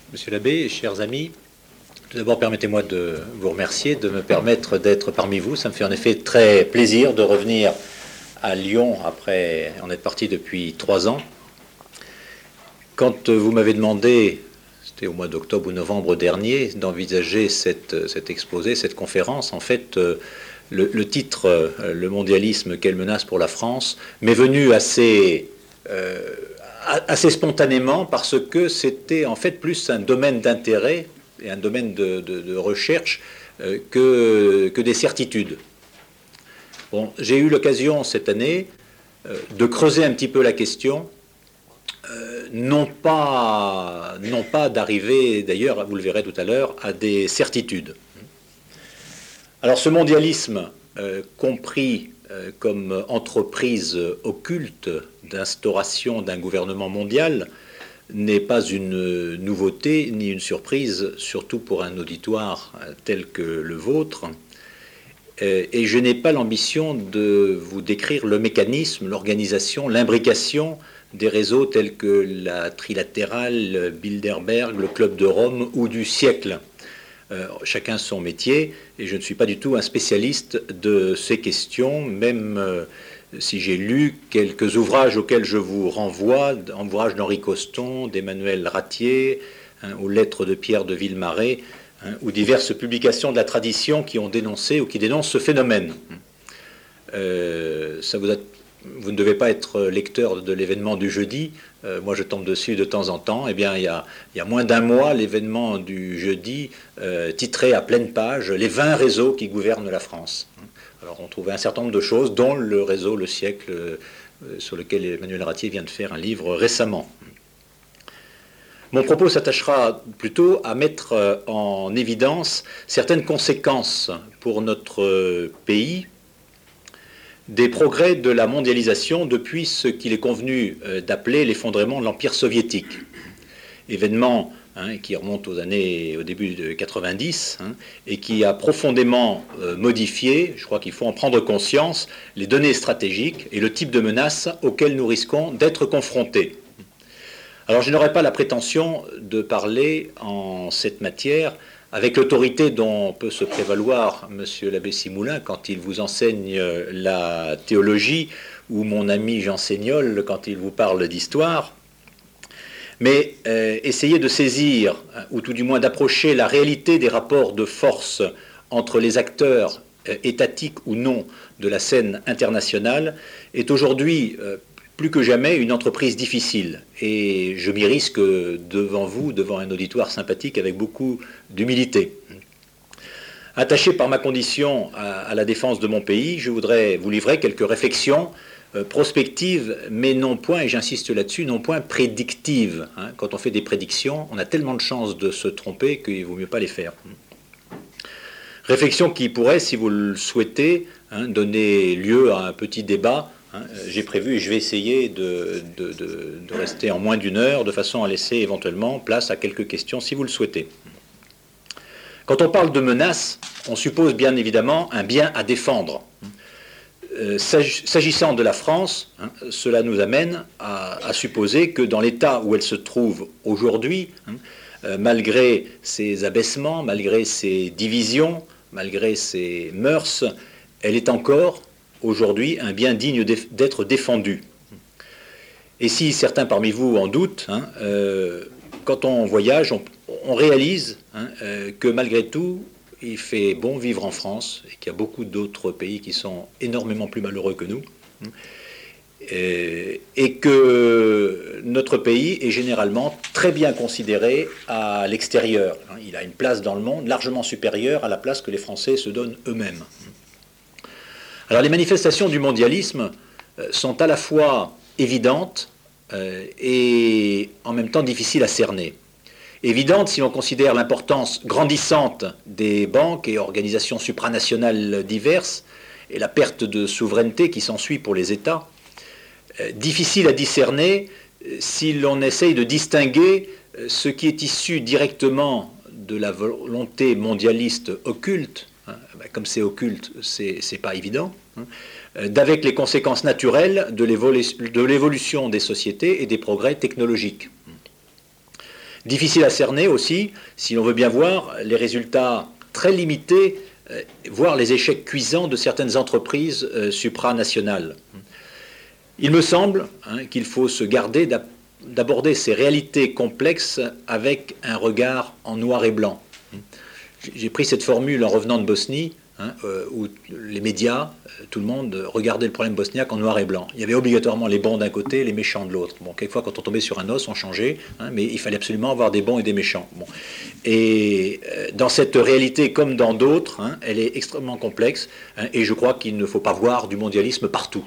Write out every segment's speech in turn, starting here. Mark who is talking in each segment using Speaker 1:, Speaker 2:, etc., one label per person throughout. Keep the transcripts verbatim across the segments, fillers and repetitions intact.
Speaker 1: Monsieur l'abbé, chers amis, tout d'abord permettez-moi de vous remercier, de me permettre d'être parmi vous. Ça me fait en effet très plaisir de revenir à Lyon après en être parti depuis trois ans. Quand vous m'avez demandé, c'était au mois d'octobre ou novembre dernier, d'envisager cette, cet exposé, cette conférence, en fait, le, le titre « Le mondialisme, quelle menace pour la France » m'est venu assez... Euh, assez spontanément parce que c'était en fait plus un domaine d'intérêt et un domaine de, de, de recherche euh, que, que des certitudes. Bon, j'ai eu l'occasion cette année euh, de creuser un petit peu la question, euh, non pas, non pas d'arriver, d'ailleurs, vous le verrez tout à l'heure, à des certitudes. Alors ce mondialisme, euh, compris euh, comme entreprise occulte d'instauration d'un gouvernement mondial, n'est pas une nouveauté ni une surprise, surtout pour un auditoire tel que le vôtre. Et je n'ai pas l'ambition de vous décrire le mécanisme, l'organisation, l'imbrication des réseaux tels que la Trilatérale, Bilderberg, le Club de Rome ou du siècle. Euh, chacun son métier, et je ne suis pas du tout un spécialiste de ces questions, même euh, si j'ai lu quelques ouvrages auxquels je vous renvoie, ouvrages d'Henri Coston, d'Emmanuel Ratier, hein, aux lettres de Pierre de Villemarais, hein, ou diverses publications de la tradition qui ont dénoncé ou qui dénoncent ce phénomène. Euh, ça vous, a, vous ne devez pas être lecteur de l'événement du jeudi. Euh, moi, je tombe dessus de temps en temps. Eh bien, il y a, il y a moins d'un mois, l'événement du jeudi euh, titrait à pleine page « Les vingt réseaux qui gouvernent la France ». Alors, on trouvait un certain nombre de choses, dont le réseau Le Siècle, euh, sur lequel Emmanuel Ratier vient de faire un livre récemment. Mon propos s'attachera plutôt à mettre en évidence certaines conséquences pour notre pays des progrès de la mondialisation depuis ce qu'il est convenu d'appeler l'effondrement de l'Empire soviétique. Événement hein, qui remonte aux années, au début de quatre-vingt-dix, hein, et qui a profondément euh, modifié, je crois qu'il faut en prendre conscience, les données stratégiques et le type de menaces auxquelles nous risquons d'être confrontés. Alors je n'aurai pas la prétention de parler en cette matière avec l'autorité dont peut se prévaloir M. l'abbé Simoulin quand il vous enseigne la théologie, ou mon ami Jean Seignol quand il vous parle d'histoire, mais euh, essayez de saisir, ou tout du moins d'approcher la réalité des rapports de force entre les acteurs euh, étatiques ou non de la scène internationale est aujourd'hui euh, plus que jamais une entreprise difficile. Et je m'y risque devant vous, devant un auditoire sympathique avec beaucoup d'humilité. Attaché par ma condition à, à la défense de mon pays, je voudrais vous livrer quelques réflexions euh, prospectives, mais non point, et j'insiste là-dessus, non point prédictives. Hein. Quand on fait des prédictions, on a tellement de chances de se tromper qu'il ne vaut mieux pas les faire. Réflexions qui pourraient, si vous le souhaitez, hein, donner lieu à un petit débat. Hein, j'ai prévu et je vais essayer de, de, de, de rester en moins d'une heure, de façon à laisser éventuellement place à quelques questions si vous le souhaitez. Quand on parle de menaces, on suppose bien évidemment un bien à défendre. Euh, S'agissant de la France, hein, cela nous amène à, à supposer que dans l'état où elle se trouve aujourd'hui, hein, euh, malgré ses abaissements, malgré ses divisions, malgré ses mœurs, elle est encore aujourd'hui un bien digne d'être défendu. Et si certains parmi vous en doutent, hein, euh, quand on voyage, on, on réalise hein, euh, que malgré tout, il fait bon vivre en France et qu'il y a beaucoup d'autres pays qui sont énormément plus malheureux que nous. Et, et que notre pays est généralement très bien considéré à l'extérieur. Il a une place dans le monde largement supérieure à la place que les Français se donnent eux-mêmes. Alors les manifestations du mondialisme sont à la fois évidentes euh, et en même temps difficiles à cerner. Évidentes si l'on considère l'importance grandissante des banques et organisations supranationales diverses et la perte de souveraineté qui s'ensuit pour les États. Euh, difficiles à discerner si l'on essaye de distinguer ce qui est issu directement de la volonté mondialiste occulte, hein, ben comme c'est occulte, c'est pas évident, hein, d'avec les conséquences naturelles de l'évolution des sociétés et des progrès technologiques. Difficile à cerner aussi, si l'on veut bien voir, les résultats très limités, euh, voire les échecs cuisants de certaines entreprises euh, supranationales. Il me semble hein, qu'il faut se garder d'aborder ces réalités complexes avec un regard en noir et blanc. J'ai pris cette formule en revenant de Bosnie, hein, euh, où les médias, euh, tout le monde regardait le problème bosniaque en noir et blanc. Il y avait obligatoirement les bons d'un côté et les méchants de l'autre. Bon, quelquefois, quand on tombait sur un os, on changeait, hein, mais il fallait absolument avoir des bons et des méchants. Bon. Et euh, dans cette réalité, comme dans d'autres, hein, elle est extrêmement complexe, hein, et je crois qu'il ne faut pas voir du mondialisme partout.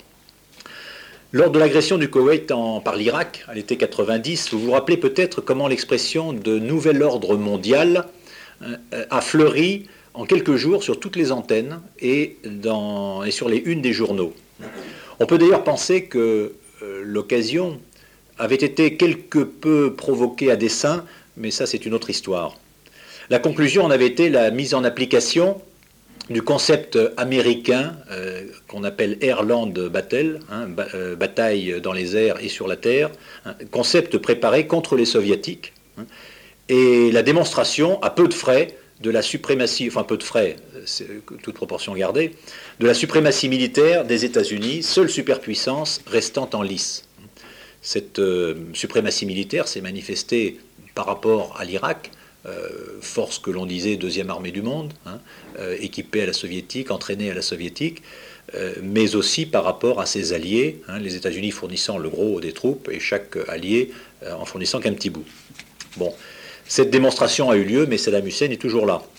Speaker 1: Lors de l'agression du Koweït en, par l'Irak, à l'été quatre-vingt-dix, vous vous rappelez peut-être comment l'expression de nouvel ordre mondial euh, a fleuri en quelques jours sur toutes les antennes et, dans, et sur les unes des journaux. On peut d'ailleurs penser que euh, l'occasion avait été quelque peu provoquée à dessein, mais ça c'est une autre histoire. La conclusion en avait été la mise en application du concept américain euh, qu'on appelle Air Land Battle, hein, ba euh, bataille dans les airs et sur la terre, hein, concept préparé contre les soviétiques, hein, et la démonstration à peu de frais de la suprématie, enfin peu de frais, toute proportion gardée, de la suprématie militaire des États-Unis, seule superpuissance restant en lice. Cette euh, suprématie militaire s'est manifestée par rapport à l'Irak, Euh, force que l'on disait deuxième armée du monde, hein, euh, équipée à la soviétique, entraînée à la soviétique, euh, mais aussi par rapport à ses alliés, hein, les États-Unis fournissant le gros des troupes et chaque allié euh, en fournissant qu'un petit bout. Bon, cette démonstration a eu lieu, mais Saddam Hussein est toujours là.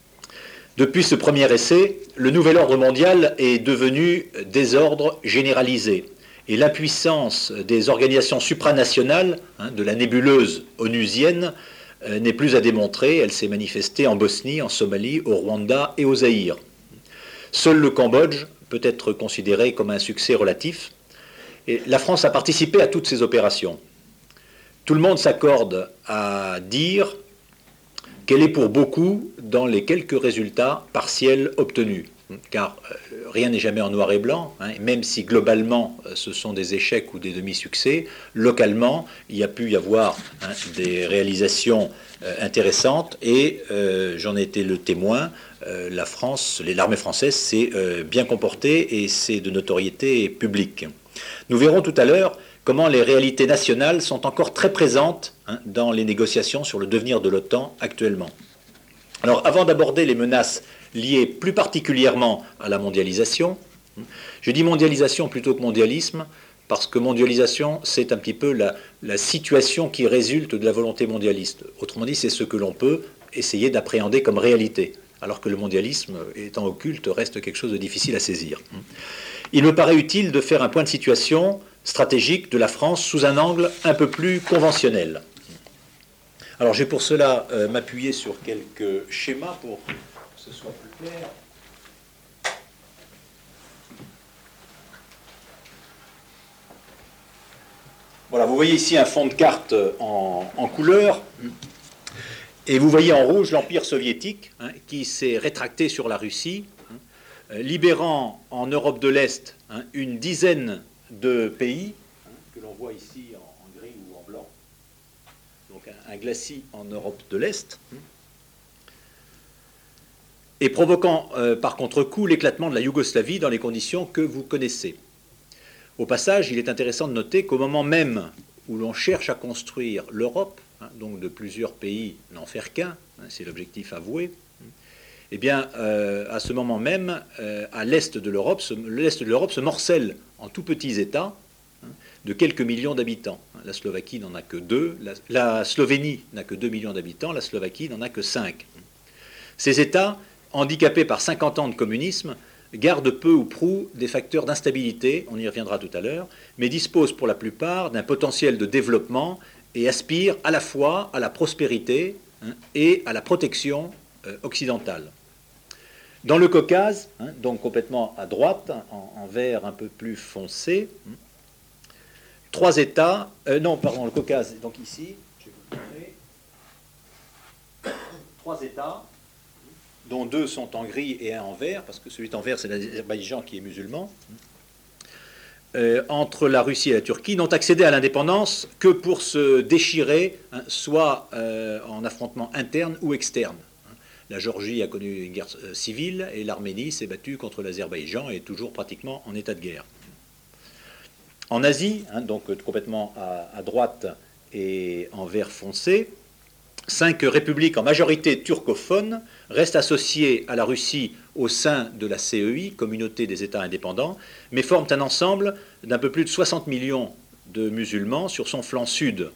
Speaker 1: Depuis ce premier essai, le nouvel ordre mondial est devenu désordre généralisé. Et l'impuissance des organisations supranationales, hein, de la nébuleuse onusienne, n'est plus à démontrer, elle s'est manifestée en Bosnie, en Somalie, au Rwanda et au Zaïre. Seul le Cambodge peut être considéré comme un succès relatif, et la France a participé à toutes ces opérations. Tout le monde s'accorde à dire qu'elle est pour beaucoup dans les quelques résultats partiels obtenus, car euh, rien n'est jamais en noir et blanc, hein, même si globalement euh, ce sont des échecs ou des demi-succès, localement il y a pu y avoir hein, des réalisations euh, intéressantes et euh, j'en ai été le témoin, euh, la France, l'armée française s'est euh, bien comportée et c'est de notoriété publique. Nous verrons tout à l'heure comment les réalités nationales sont encore très présentes hein, dans les négociations sur le devenir de l'OTAN actuellement. Alors avant d'aborder les menaces liées plus particulièrement à la mondialisation, je dis mondialisation plutôt que mondialisme, parce que mondialisation, c'est un petit peu la, la situation qui résulte de la volonté mondialiste. Autrement dit, c'est ce que l'on peut essayer d'appréhender comme réalité, alors que le mondialisme, étant occulte, reste quelque chose de difficile à saisir. Il me paraît utile de faire un point de situation stratégique de la France sous un angle un peu plus conventionnel. Alors, je vais pour cela euh, m'appuyer sur quelques schémas pour que ce soit plus clair. Voilà, vous voyez ici un fond de carte en, en couleur, et vous voyez en rouge l'Empire soviétique hein, qui s'est rétracté sur la Russie, hein, libérant en Europe de l'Est hein, une dizaine de pays, hein, que l'on voit ici en, en gris ou en blanc, donc un, un glacis en Europe de l'Est, hein, et provoquant euh, par contre-coup l'éclatement de la Yougoslavie dans les conditions que vous connaissez. Au passage, il est intéressant de noter qu'au moment même où l'on cherche à construire l'Europe, hein, donc de plusieurs pays n'en faire qu'un, hein, c'est l'objectif avoué, eh bien, euh, à ce moment même, euh, à l'est de l'Europe, l'est de l'Europe se morcelle en tout petits États hein, de quelques millions d'habitants. La Slovaquie n'en a que deux, la, la Slovénie n'a que deux millions d'habitants, la Slovaquie n'en a que cinq. Ces États, handicapés par cinquante ans de communisme, gardent peu ou prou des facteurs d'instabilité, on y reviendra tout à l'heure, mais disposent pour la plupart d'un potentiel de développement et aspirent à la fois à la prospérité hein, et à la protection euh, occidentale. Dans le Caucase, hein, donc complètement à droite, en, en vert un peu plus foncé, hein, trois États, euh, non, pardon, le Caucase, donc ici, je vais vous montrer, trois États, dont deux sont en gris et un en vert, parce que celui en vert, c'est l'Azerbaïdjan qui est musulman, euh, entre la Russie et la Turquie n'ont accédé à l'indépendance que pour se déchirer, hein, soit euh, en affrontement interne ou externe. La Géorgie a connu une guerre euh, civile et l'Arménie s'est battue contre l'Azerbaïdjan et est toujours pratiquement en état de guerre. En Asie, hein, donc complètement à, à droite et en vert foncé, cinq républiques en majorité turcophones restent associées à la Russie au sein de la C E I, Communauté des États indépendants, mais forment un ensemble d'un peu plus de soixante millions de musulmans sur son flanc sud.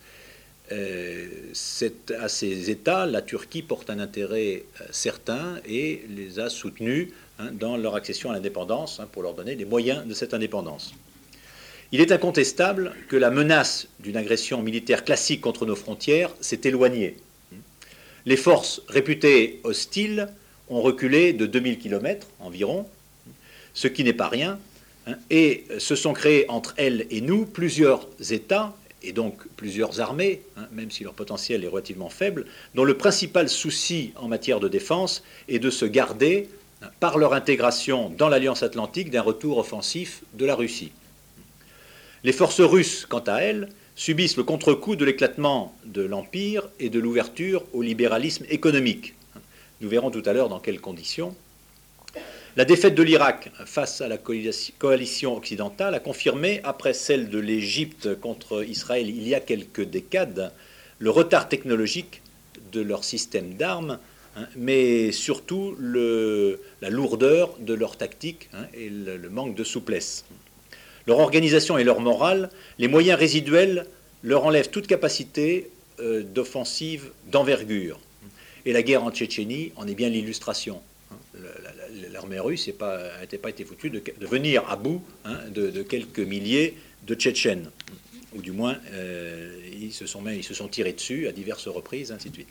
Speaker 1: Euh, à ces États, la Turquie porte un intérêt euh, certain et les a soutenus, hein, dans leur accession à l'indépendance, hein, pour leur donner les moyens de cette indépendance. Il est incontestable que la menace d'une agression militaire classique contre nos frontières s'est éloignée. Les forces réputées hostiles ont reculé de deux mille kilomètres environ, ce qui n'est pas rien, hein, et se sont créés entre elles et nous plusieurs États, et donc plusieurs armées, hein, même si leur potentiel est relativement faible, dont le principal souci en matière de défense est de se garder, hein, par leur intégration dans l'Alliance Atlantique, d'un retour offensif de la Russie. Les forces russes, quant à elles, subissent le contre-coup de l'éclatement de l'Empire et de l'ouverture au libéralisme économique. Nous verrons tout à l'heure dans quelles conditions. La défaite de l'Irak face à la coalition occidentale a confirmé, après celle de l'Égypte contre Israël il y a quelques décades, le retard technologique de leur système d'armes, hein, mais surtout le, la lourdeur de leur tactique, hein, et le, le manque de souplesse. Leur organisation et leur morale, les moyens résiduels leur enlèvent toute capacité euh, d'offensive d'envergure. Et la guerre en Tchétchénie en est bien l'illustration. L'armée russe n'était pas, pas été foutue de, de venir à bout, hein, de, de quelques milliers de Tchétchènes. Ou du moins, euh, ils, se sont, ils se sont tirés dessus à diverses reprises, ainsi de suite.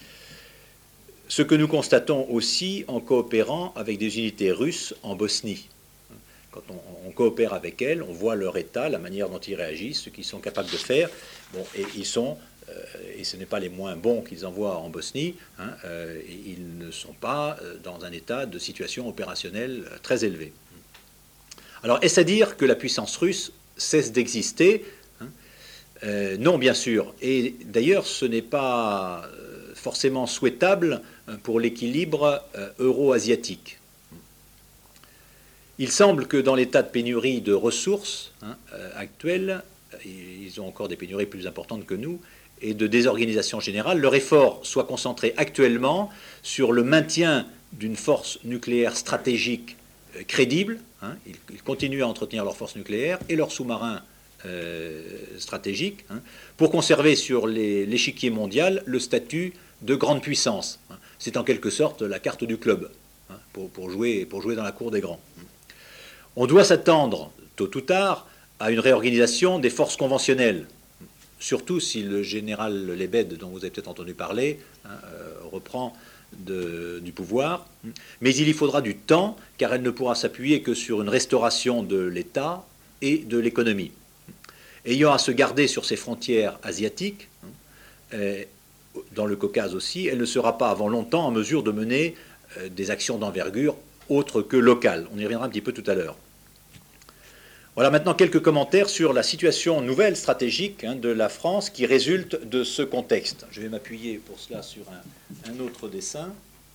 Speaker 1: Ce que nous constatons aussi en coopérant avec des unités russes en Bosnie. Quand on, on coopère avec elles, on voit leur état, la manière dont ils réagissent, ce qu'ils sont capables de faire. Bon, et ils sont, euh, et ce n'est pas les moins bons qu'ils envoient en Bosnie, hein, euh, ils ne sont pas dans un état de situation opérationnelle très élevé. Alors, est-ce à dire que la puissance russe cesse d'exister, hein? euh, Non, bien sûr. Et d'ailleurs, ce n'est pas forcément souhaitable pour l'équilibre euh, euro-asiatique. Il semble que dans l'état de pénurie de ressources, hein, euh, actuel, ils ont encore des pénuries plus importantes que nous, et de désorganisation générale, leur effort soit concentré actuellement sur le maintien d'une force nucléaire stratégique euh, crédible. Hein, ils, ils continuent à entretenir leur force nucléaire et leurs sous-marins euh, stratégiques, hein, pour conserver sur l'échiquier mondial le statut de grande puissance. Hein. C'est en quelque sorte la carte du club, hein, pour, pour, jouer, pour jouer dans la cour des grands. On doit s'attendre, tôt ou tard, à une réorganisation des forces conventionnelles, surtout si le général Lebed, dont vous avez peut-être entendu parler, hein, euh, reprend de, du pouvoir. Mais il y faudra du temps, car elle ne pourra s'appuyer que sur une restauration de l'État et de l'économie. Ayant à se garder sur ses frontières asiatiques, euh, dans le Caucase aussi, elle ne sera pas avant longtemps en mesure de mener euh, des actions d'envergure autres que locales. On y reviendra un petit peu tout à l'heure. Voilà maintenant quelques commentaires sur la situation nouvelle stratégique, hein, de la France qui résulte de ce contexte. Je vais m'appuyer pour cela sur un, un autre dessin.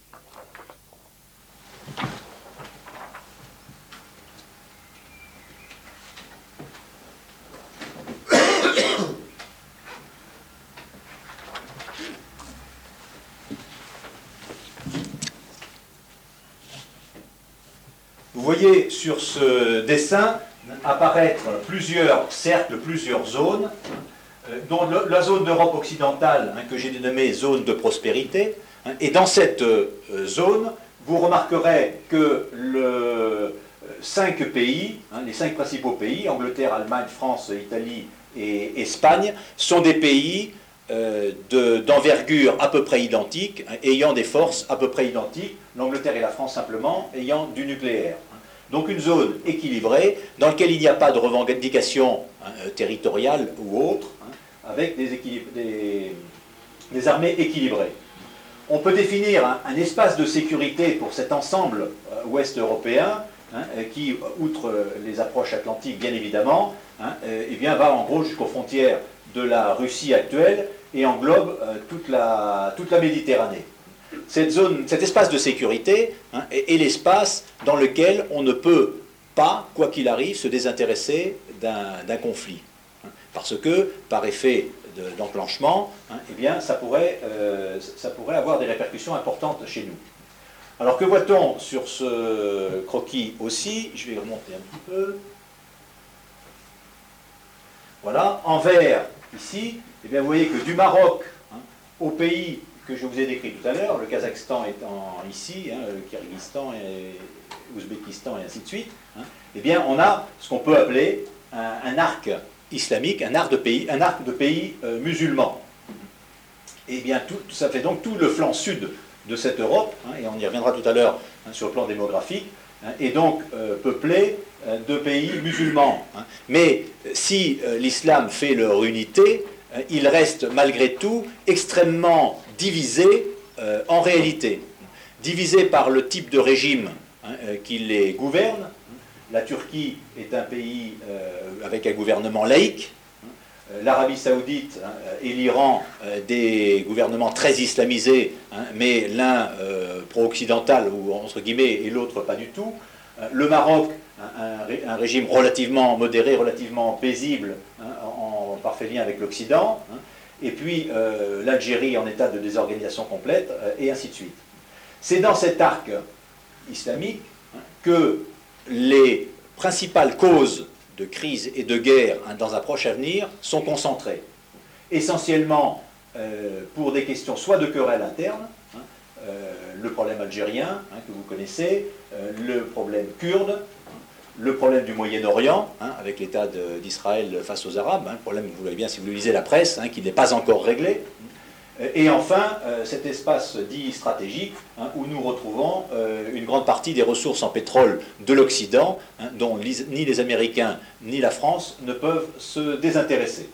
Speaker 1: Vous voyez sur ce dessin apparaître plusieurs cercles, plusieurs zones, euh, dont le, la zone d'Europe occidentale, hein, que j'ai dénommée zone de prospérité. Hein, et dans cette euh, zone, vous remarquerez que le, cinq pays, hein, les cinq principaux pays, Angleterre, Allemagne, France, Italie et Espagne, sont des pays euh, d'envergure de, à peu près identique, hein, ayant des forces à peu près identiques, l'Angleterre et la France simplement ayant du nucléaire. Donc une zone équilibrée, dans laquelle il n'y a pas de revendication, hein, territoriale ou autre, hein, avec des, des, des armées équilibrées. On peut définir un, un espace de sécurité pour cet ensemble euh, ouest européen hein, qui, outre les approches atlantiques, bien évidemment, hein, eh bien, va en gros jusqu'aux frontières de la Russie actuelle et englobe euh, toute, la, toute la Méditerranée. Cette zone, cet espace de sécurité hein, est, est l'espace dans lequel on ne peut pas, quoi qu'il arrive, se désintéresser d'un conflit. Hein, parce que, par effet d'enclenchement, hein, eh bien, ça pourrait, euh, ça pourrait avoir des répercussions importantes chez nous. Alors que voit-on sur ce croquis aussi? Je vais remonter un petit peu. Voilà, en vert, ici, eh bien, vous voyez que du Maroc hein, au pays que je vous ai décrit tout à l'heure, le Kazakhstan étant ici, hein, le Kyrgyzstan et l'Ouzbékistan et ainsi de suite, hein, eh bien, on a ce qu'on peut appeler un, un arc islamique, un arc de pays, un arc de pays euh, musulmans. Et bien, tout, ça fait donc tout le flanc sud de cette Europe, hein, et on y reviendra tout à l'heure hein, sur le plan démographique, hein, est donc euh, peuplé euh, de pays musulmans. Hein. Mais si euh, l'islam fait leur unité, euh, il reste malgré tout extrêmement divisé euh, en réalité. Divisé par le type de régime hein, euh, qui les gouverne. La Turquie est un pays euh, avec un gouvernement laïque. L'Arabie Saoudite hein, et l'Iran, euh, des gouvernements très islamisés, hein, mais l'un euh, pro-occidental, ou entre guillemets, et l'autre pas du tout. Euh, le Maroc, un, un, un régime relativement modéré, relativement paisible, hein, en, en parfait lien avec l'Occident. Hein, et puis euh, l'Algérie en état de désorganisation complète, euh, et ainsi de suite. C'est dans cet arc islamique hein, que les principales causes de crise et de guerre hein, dans un proche avenir sont concentrées. Essentiellement euh, pour des questions soit de querelles internes, hein, euh, le problème algérien hein, que vous connaissez, euh, le problème kurde, hein, le problème du Moyen-Orient, hein, avec l'État d'Israël face aux Arabes, hein, le problème, vous voyez bien si vous lisez la presse, hein, qui n'est pas encore réglé. Et enfin, euh, cet espace dit stratégique, hein, où nous retrouvons euh, une grande partie des ressources en pétrole de l'Occident, hein, dont les, ni les Américains ni la France ne peuvent se désintéresser.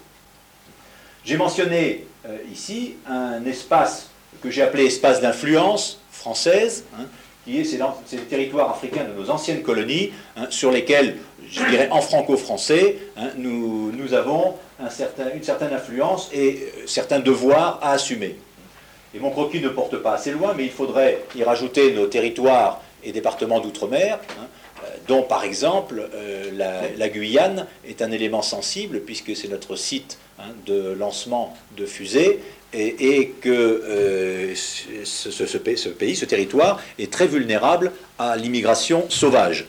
Speaker 1: J'ai mentionné euh, ici un espace que j'ai appelé espace d'influence française, hein, qui est ces, ces territoires africains de nos anciennes colonies, hein, sur lesquels, je dirais en franco-français, hein, nous, nous avons un certain, une certaine influence et euh, certains devoirs à assumer. Et mon croquis ne porte pas assez loin, mais il faudrait y rajouter nos territoires et départements d'outre-mer, hein, euh, dont par exemple euh, la, la Guyane est un élément sensible, puisque c'est notre site hein, de lancement de fusées, et, et que euh, ce, ce, ce, ce pays, ce territoire, est très vulnérable à l'immigration sauvage.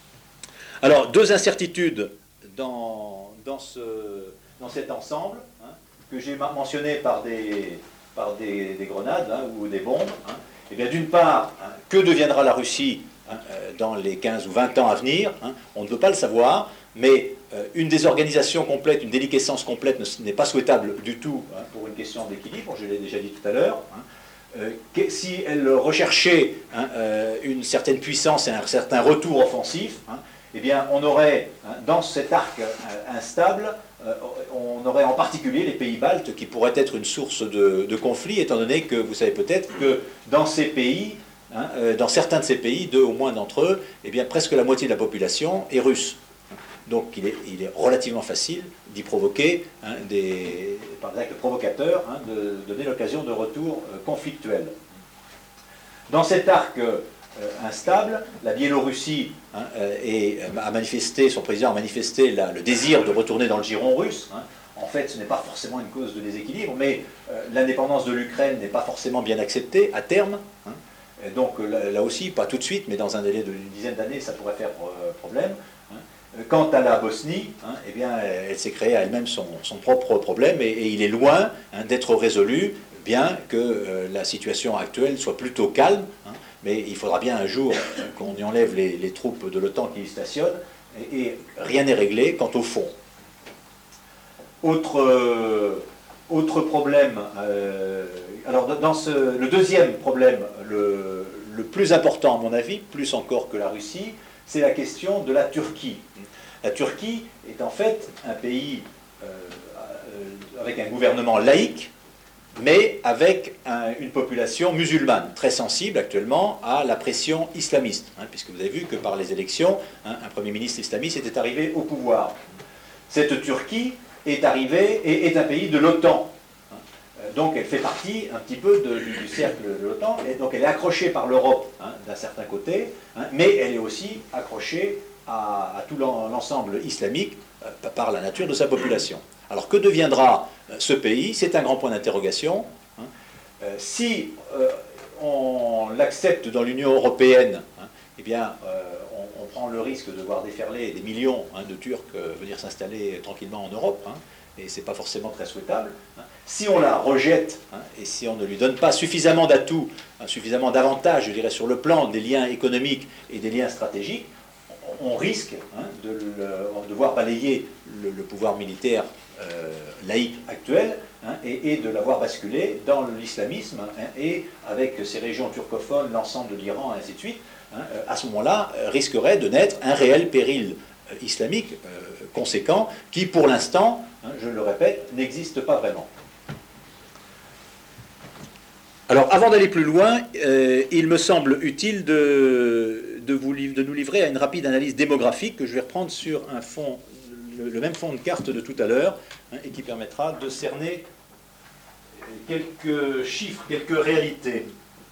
Speaker 1: Alors, deux incertitudes dans, dans, ce, dans cet ensemble, hein, que j'ai mentionné par des, par des, des grenades hein, ou des bombes. Hein. Eh bien, d'une part, hein, que deviendra la Russie hein, dans les quinze ou vingt ans à venir, hein, on ne peut pas le savoir, mais euh, une désorganisation complète, une déliquescence complète n'est pas souhaitable du tout hein, pour une question d'équilibre, je l'ai déjà dit tout à l'heure. Hein. Euh, si elle recherchait hein, euh, une certaine puissance et un certain retour offensif, hein, eh bien, on aurait, hein, dans cet arc euh, instable, euh, on aurait en particulier les pays baltes qui pourraient être une source de, de conflit, étant donné que vous savez peut-être que dans ces pays, hein, euh, dans certains de ces pays, deux au moins d'entre eux, eh bien, presque la moitié de la population est russe. Donc il est, il est relativement facile d'y provoquer hein, des, par des actes provocateurs, hein, de, de donner l'occasion de retours euh, conflictuels. Dans cet arc euh, instable, la Biélorussie hein, euh, est, a manifesté, son président a manifesté la, le désir de retourner dans le giron russe. Hein. En fait, ce n'est pas forcément une cause de déséquilibre, mais euh, l'indépendance de l'Ukraine n'est pas forcément bien acceptée à terme. Hein. Et donc là, là aussi, pas tout de suite, mais dans un délai d'une dizaine d'années, ça pourrait faire euh, problème. Quant à la Bosnie, hein, eh bien, elle s'est créée à elle-même son, son propre problème et, et il est loin hein, d'être résolu, bien que euh, la situation actuelle soit plutôt calme, hein, mais il faudra bien un jour euh, qu'on y enlève les, les troupes de l'OTAN qui y stationnent, et, et rien n'est réglé quant au fond. Autre, euh, autre problème, euh, alors dans ce, le deuxième problème, le, le plus important à mon avis, plus encore que la Russie, c'est la question de la Turquie. La Turquie est en fait un pays euh, avec un gouvernement laïque mais avec un, une population musulmane très sensible actuellement à la pression islamiste, hein, puisque vous avez vu que par les élections, hein, un Premier ministre islamiste était arrivé au pouvoir. Cette Turquie est arrivée et est un pays de l'OTAN. Donc elle fait partie un petit peu de, du, du cercle de l'OTAN, et donc elle est accrochée par l'Europe, hein, d'un certain côté, hein, mais elle est aussi accrochée à, à tout l'ensemble islamique euh, par la nature de sa population. Alors que deviendra euh, ce pays? C'est un grand point d'interrogation. Hein. Euh, si euh, on l'accepte dans l'Union européenne, hein, eh bien euh, on, on prend le risque de voir déferler des millions, hein, de Turcs euh, venir s'installer tranquillement en Europe, hein, et ce n'est pas forcément très souhaitable. Hein. Si on la rejette, hein, et si on ne lui donne pas suffisamment d'atouts, hein, suffisamment d'avantages, je dirais, sur le plan des liens économiques et des liens stratégiques, on, on risque, hein, de, le, de voir balayer le, le pouvoir militaire euh, laïque actuel, hein, et, et de l'avoir basculé dans l'islamisme, hein, et avec ces régions turcophones, l'ensemble de l'Iran, et ainsi de suite, hein, à ce moment-là, risquerait de naître un réel péril islamique euh, conséquent, qui pour l'instant, hein, je le répète, n'existe pas vraiment. Alors, avant d'aller plus loin, euh, il me semble utile de, de, vous, de nous livrer à une rapide analyse démographique que je vais reprendre sur un fond, le, le même fond de carte de tout à l'heure, hein, et qui permettra de cerner quelques chiffres, quelques réalités.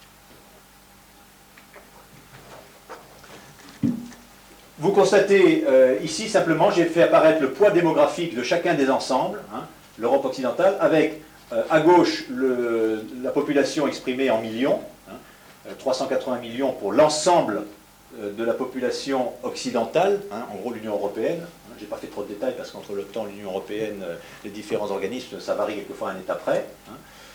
Speaker 1: Vous constatez euh, ici, simplement, j'ai fait apparaître le poids démographique de chacun des ensembles, hein, l'Europe occidentale, avec euh, à gauche le, la population exprimée en millions, hein, trois cent quatre-vingts millions pour l'ensemble euh, de la population occidentale, hein, en gros l'Union européenne. Hein, je n'ai pas fait trop de détails parce qu'entre l'OTAN et l'Union européenne, euh, les différents organismes, ça varie quelquefois un état près. Hein.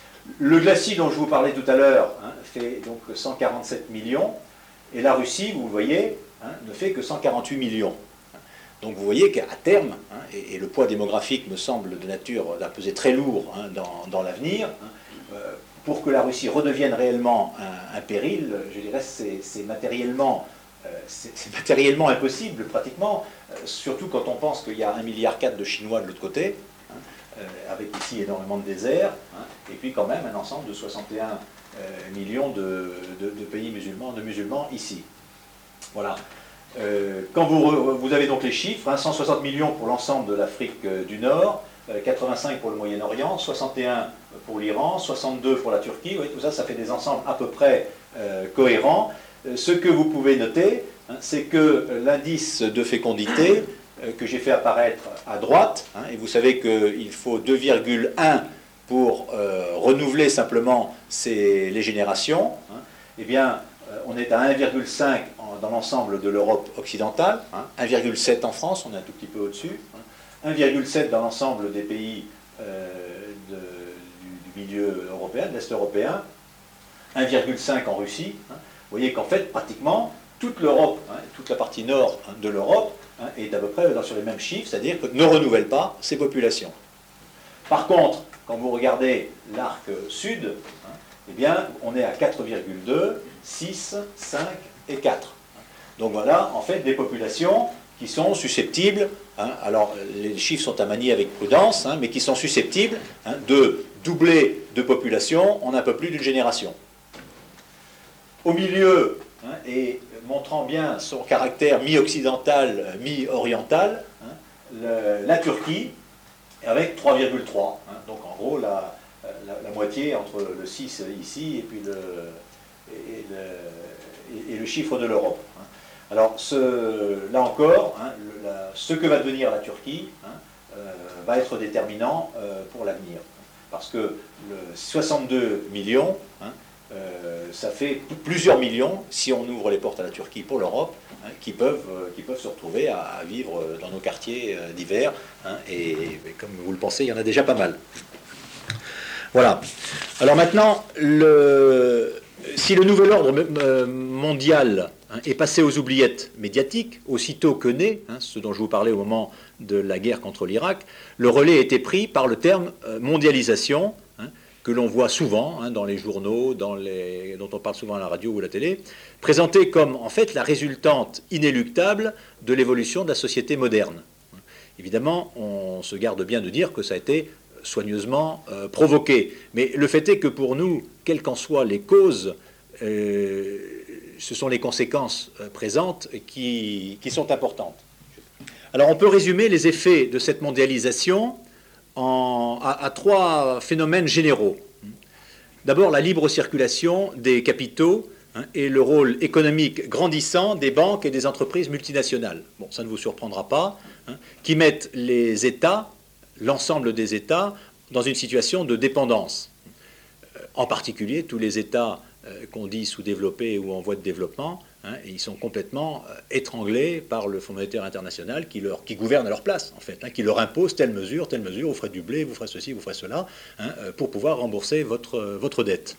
Speaker 1: Le Glacis dont je vous parlais tout à l'heure, hein, fait donc cent quarante-sept millions, et la Russie, vous le voyez, hein, ne fait que cent quarante-huit millions. Donc vous voyez qu'à terme, hein, et, et le poids démographique me semble de nature à peser très lourd, hein, dans, dans l'avenir, hein, euh, pour que la Russie redevienne réellement un, un péril, je dirais c'est, c'est matériellement, euh, c'est, c'est matériellement impossible pratiquement, euh, surtout quand on pense qu'il y a un virgule quatre milliard de Chinois de l'autre côté, hein, euh, avec ici énormément de déserts, hein, et puis quand même un ensemble de soixante et un euh, millions de, de, de pays musulmans, de musulmans ici. Voilà. Euh, quand vous, vous avez donc les chiffres, hein, cent soixante millions pour l'ensemble de l'Afrique euh, du Nord, euh, quatre-vingt-cinq pour le Moyen-Orient, soixante et un pour l'Iran, soixante-deux pour la Turquie, oui, tout ça, ça fait des ensembles à peu près euh, cohérents. Euh, ce que vous pouvez noter, hein, c'est que l'indice de fécondité euh, que j'ai fait apparaître à droite, hein, et vous savez qu'il faut deux virgule un pour euh, renouveler simplement ces, les générations, hein, eh bien, euh, on est à un virgule cinq dans l'ensemble de l'Europe occidentale, hein, un virgule sept en France, on est un tout petit peu au-dessus, hein, un virgule sept dans l'ensemble des pays euh, de, du, du milieu européen, de l'Est européen, un virgule cinq en Russie. Hein. Vous voyez qu'en fait, pratiquement, toute l'Europe, hein, toute la partie nord de l'Europe, hein, est à peu près dans, sur les mêmes chiffres, c'est-à-dire que ne renouvelle pas ses populations. Par contre, quand vous regardez l'arc sud, hein, eh bien, on est à quatre virgule deux, six, cinq et quatre. Donc voilà, en fait, des populations qui sont susceptibles, hein, alors les chiffres sont à manier avec prudence, hein, mais qui sont susceptibles, hein, de doubler de population en un peu plus d'une génération. Au milieu, hein, et montrant bien son caractère mi-occidental, mi-oriental, hein, le, la Turquie, avec trois virgule trois. Hein, donc en gros, la, la, la moitié entre le six ici et puis le, et le, et, et le chiffre de l'Europe. Hein. Alors, ce, là encore, hein, le, la, ce que va devenir la Turquie, hein, euh, va être déterminant euh, pour l'avenir. Parce que le soixante-deux millions, hein, euh, ça fait plusieurs millions, si on ouvre les portes à la Turquie pour l'Europe, hein, qui, peuvent, euh, qui peuvent se retrouver à, à vivre dans nos quartiers euh, d'hiver. Hein, et, et comme vous le pensez, il y en a déjà pas mal. Voilà. Alors maintenant, le, si le nouvel ordre mondial, hein, est passé aux oubliettes médiatiques, aussitôt que né, hein, ce dont je vous parlais au moment de la guerre contre l'Irak, le relais a été pris par le terme euh, mondialisation, hein, que l'on voit souvent, hein, dans les journaux, dans les, dont on parle souvent à la radio ou à la télé, présenté comme en fait la résultante inéluctable de l'évolution de la société moderne. Évidemment, on se garde bien de dire que ça a été soigneusement euh, provoquées. Mais le fait est que pour nous, quelles qu'en soient les causes, euh, ce sont les conséquences euh, présentes qui, qui sont importantes. Alors on peut résumer les effets de cette mondialisation en, à, à trois phénomènes généraux. D'abord, la libre circulation des capitaux hein, et le rôle économique grandissant des banques et des entreprises multinationales. Bon, ça ne vous surprendra pas, hein, qui mettent les États, l'ensemble des États, dans une situation de dépendance. Euh, en particulier, tous les États euh, qu'on dit sous-développés ou en voie de développement, hein, ils sont complètement euh, étranglés par le Fonds monétaire international qui, leur, qui gouverne à leur place, en fait, hein, qui leur impose telle mesure, telle mesure, vous ferez du blé, vous ferez ceci, vous ferez cela, hein, euh, pour pouvoir rembourser votre, euh, votre dette.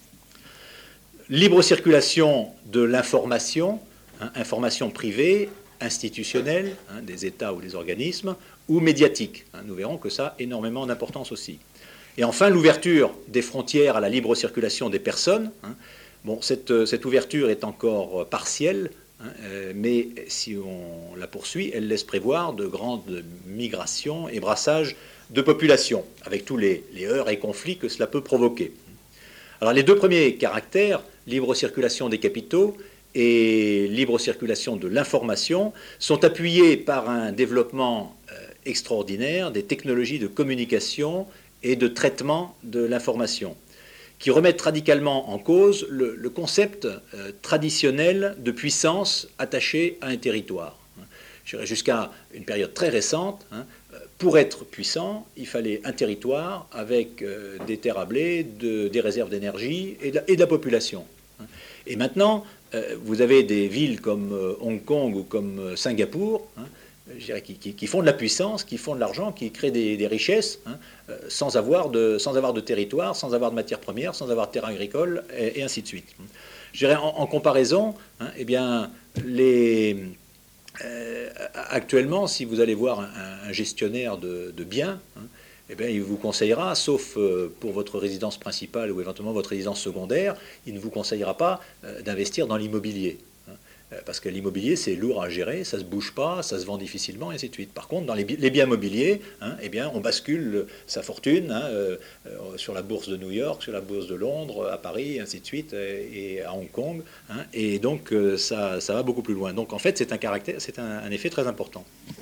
Speaker 1: Libre circulation de l'information, hein, information privée, institutionnelle, hein, des États ou des organismes, ou médiatique. Hein, nous verrons que ça a énormément d'importance aussi. Et enfin, l'ouverture des frontières à la libre circulation des personnes. Hein. Bon, cette, cette ouverture est encore partielle, hein, euh, mais si on la poursuit, elle laisse prévoir de grandes migrations et brassages de population, avec tous les, les heurts et conflits que cela peut provoquer. Alors, les deux premiers caractères, libre circulation des capitaux et libre circulation de l'information, sont appuyés par un développement euh, extraordinaire des technologies de communication et de traitement de l'information, qui remettent radicalement en cause le, le concept euh, traditionnel de puissance attachée à un territoire. Je dirais jusqu'à une période très récente, hein, pour être puissant, il fallait un territoire avec euh, des terres à blé, de, des réserves d'énergie et, et de la population. Et maintenant, euh, vous avez des villes comme euh, Hong Kong ou comme euh, Singapour, hein, je dirais, qui, qui, qui font de la puissance, qui font de l'argent, qui créent des, des richesses, hein, euh, sans, avoir de, sans avoir de territoire, sans avoir de matières premières, sans avoir de terres agricoles, et, et ainsi de suite. Je dirais, en, en comparaison, hein, eh bien, les, euh, actuellement, si vous allez voir un, un gestionnaire de, de biens, hein, eh bien, il vous conseillera, sauf euh, pour votre résidence principale ou éventuellement votre résidence secondaire, il ne vous conseillera pas euh, d'investir dans l'immobilier. Parce que l'immobilier, c'est lourd à gérer, ça ne se bouge pas, ça se vend difficilement, et ainsi de suite. Par contre, dans les, les biens mobiliers, hein, eh bien, on bascule sa fortune hein, euh, sur la bourse de New York, sur la bourse de Londres, à Paris, et ainsi de suite, et, et à Hong Kong. Hein, et donc, euh, ça, ça va beaucoup plus loin. Donc, en fait, c'est un caractère, c'est un, un effet très important.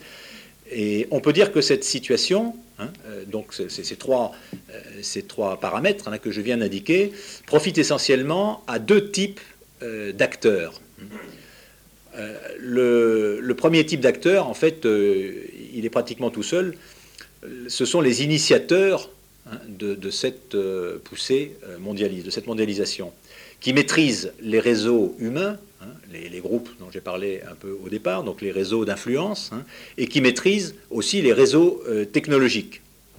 Speaker 1: Et on peut dire que cette situation, hein, euh, donc c'est, ces, trois, euh, ces trois paramètres hein, que je viens d'indiquer, profitent essentiellement à deux types euh, d'acteurs. Euh, le, le premier type d'acteur, en fait, euh, il est pratiquement tout seul. Ce sont les initiateurs hein, de, de cette euh, poussée mondialiste, de cette mondialisation, qui maîtrisent les réseaux humains, hein, les, les groupes dont j'ai parlé un peu au départ, donc les réseaux d'influence, hein, et qui maîtrisent aussi les réseaux euh, technologiques.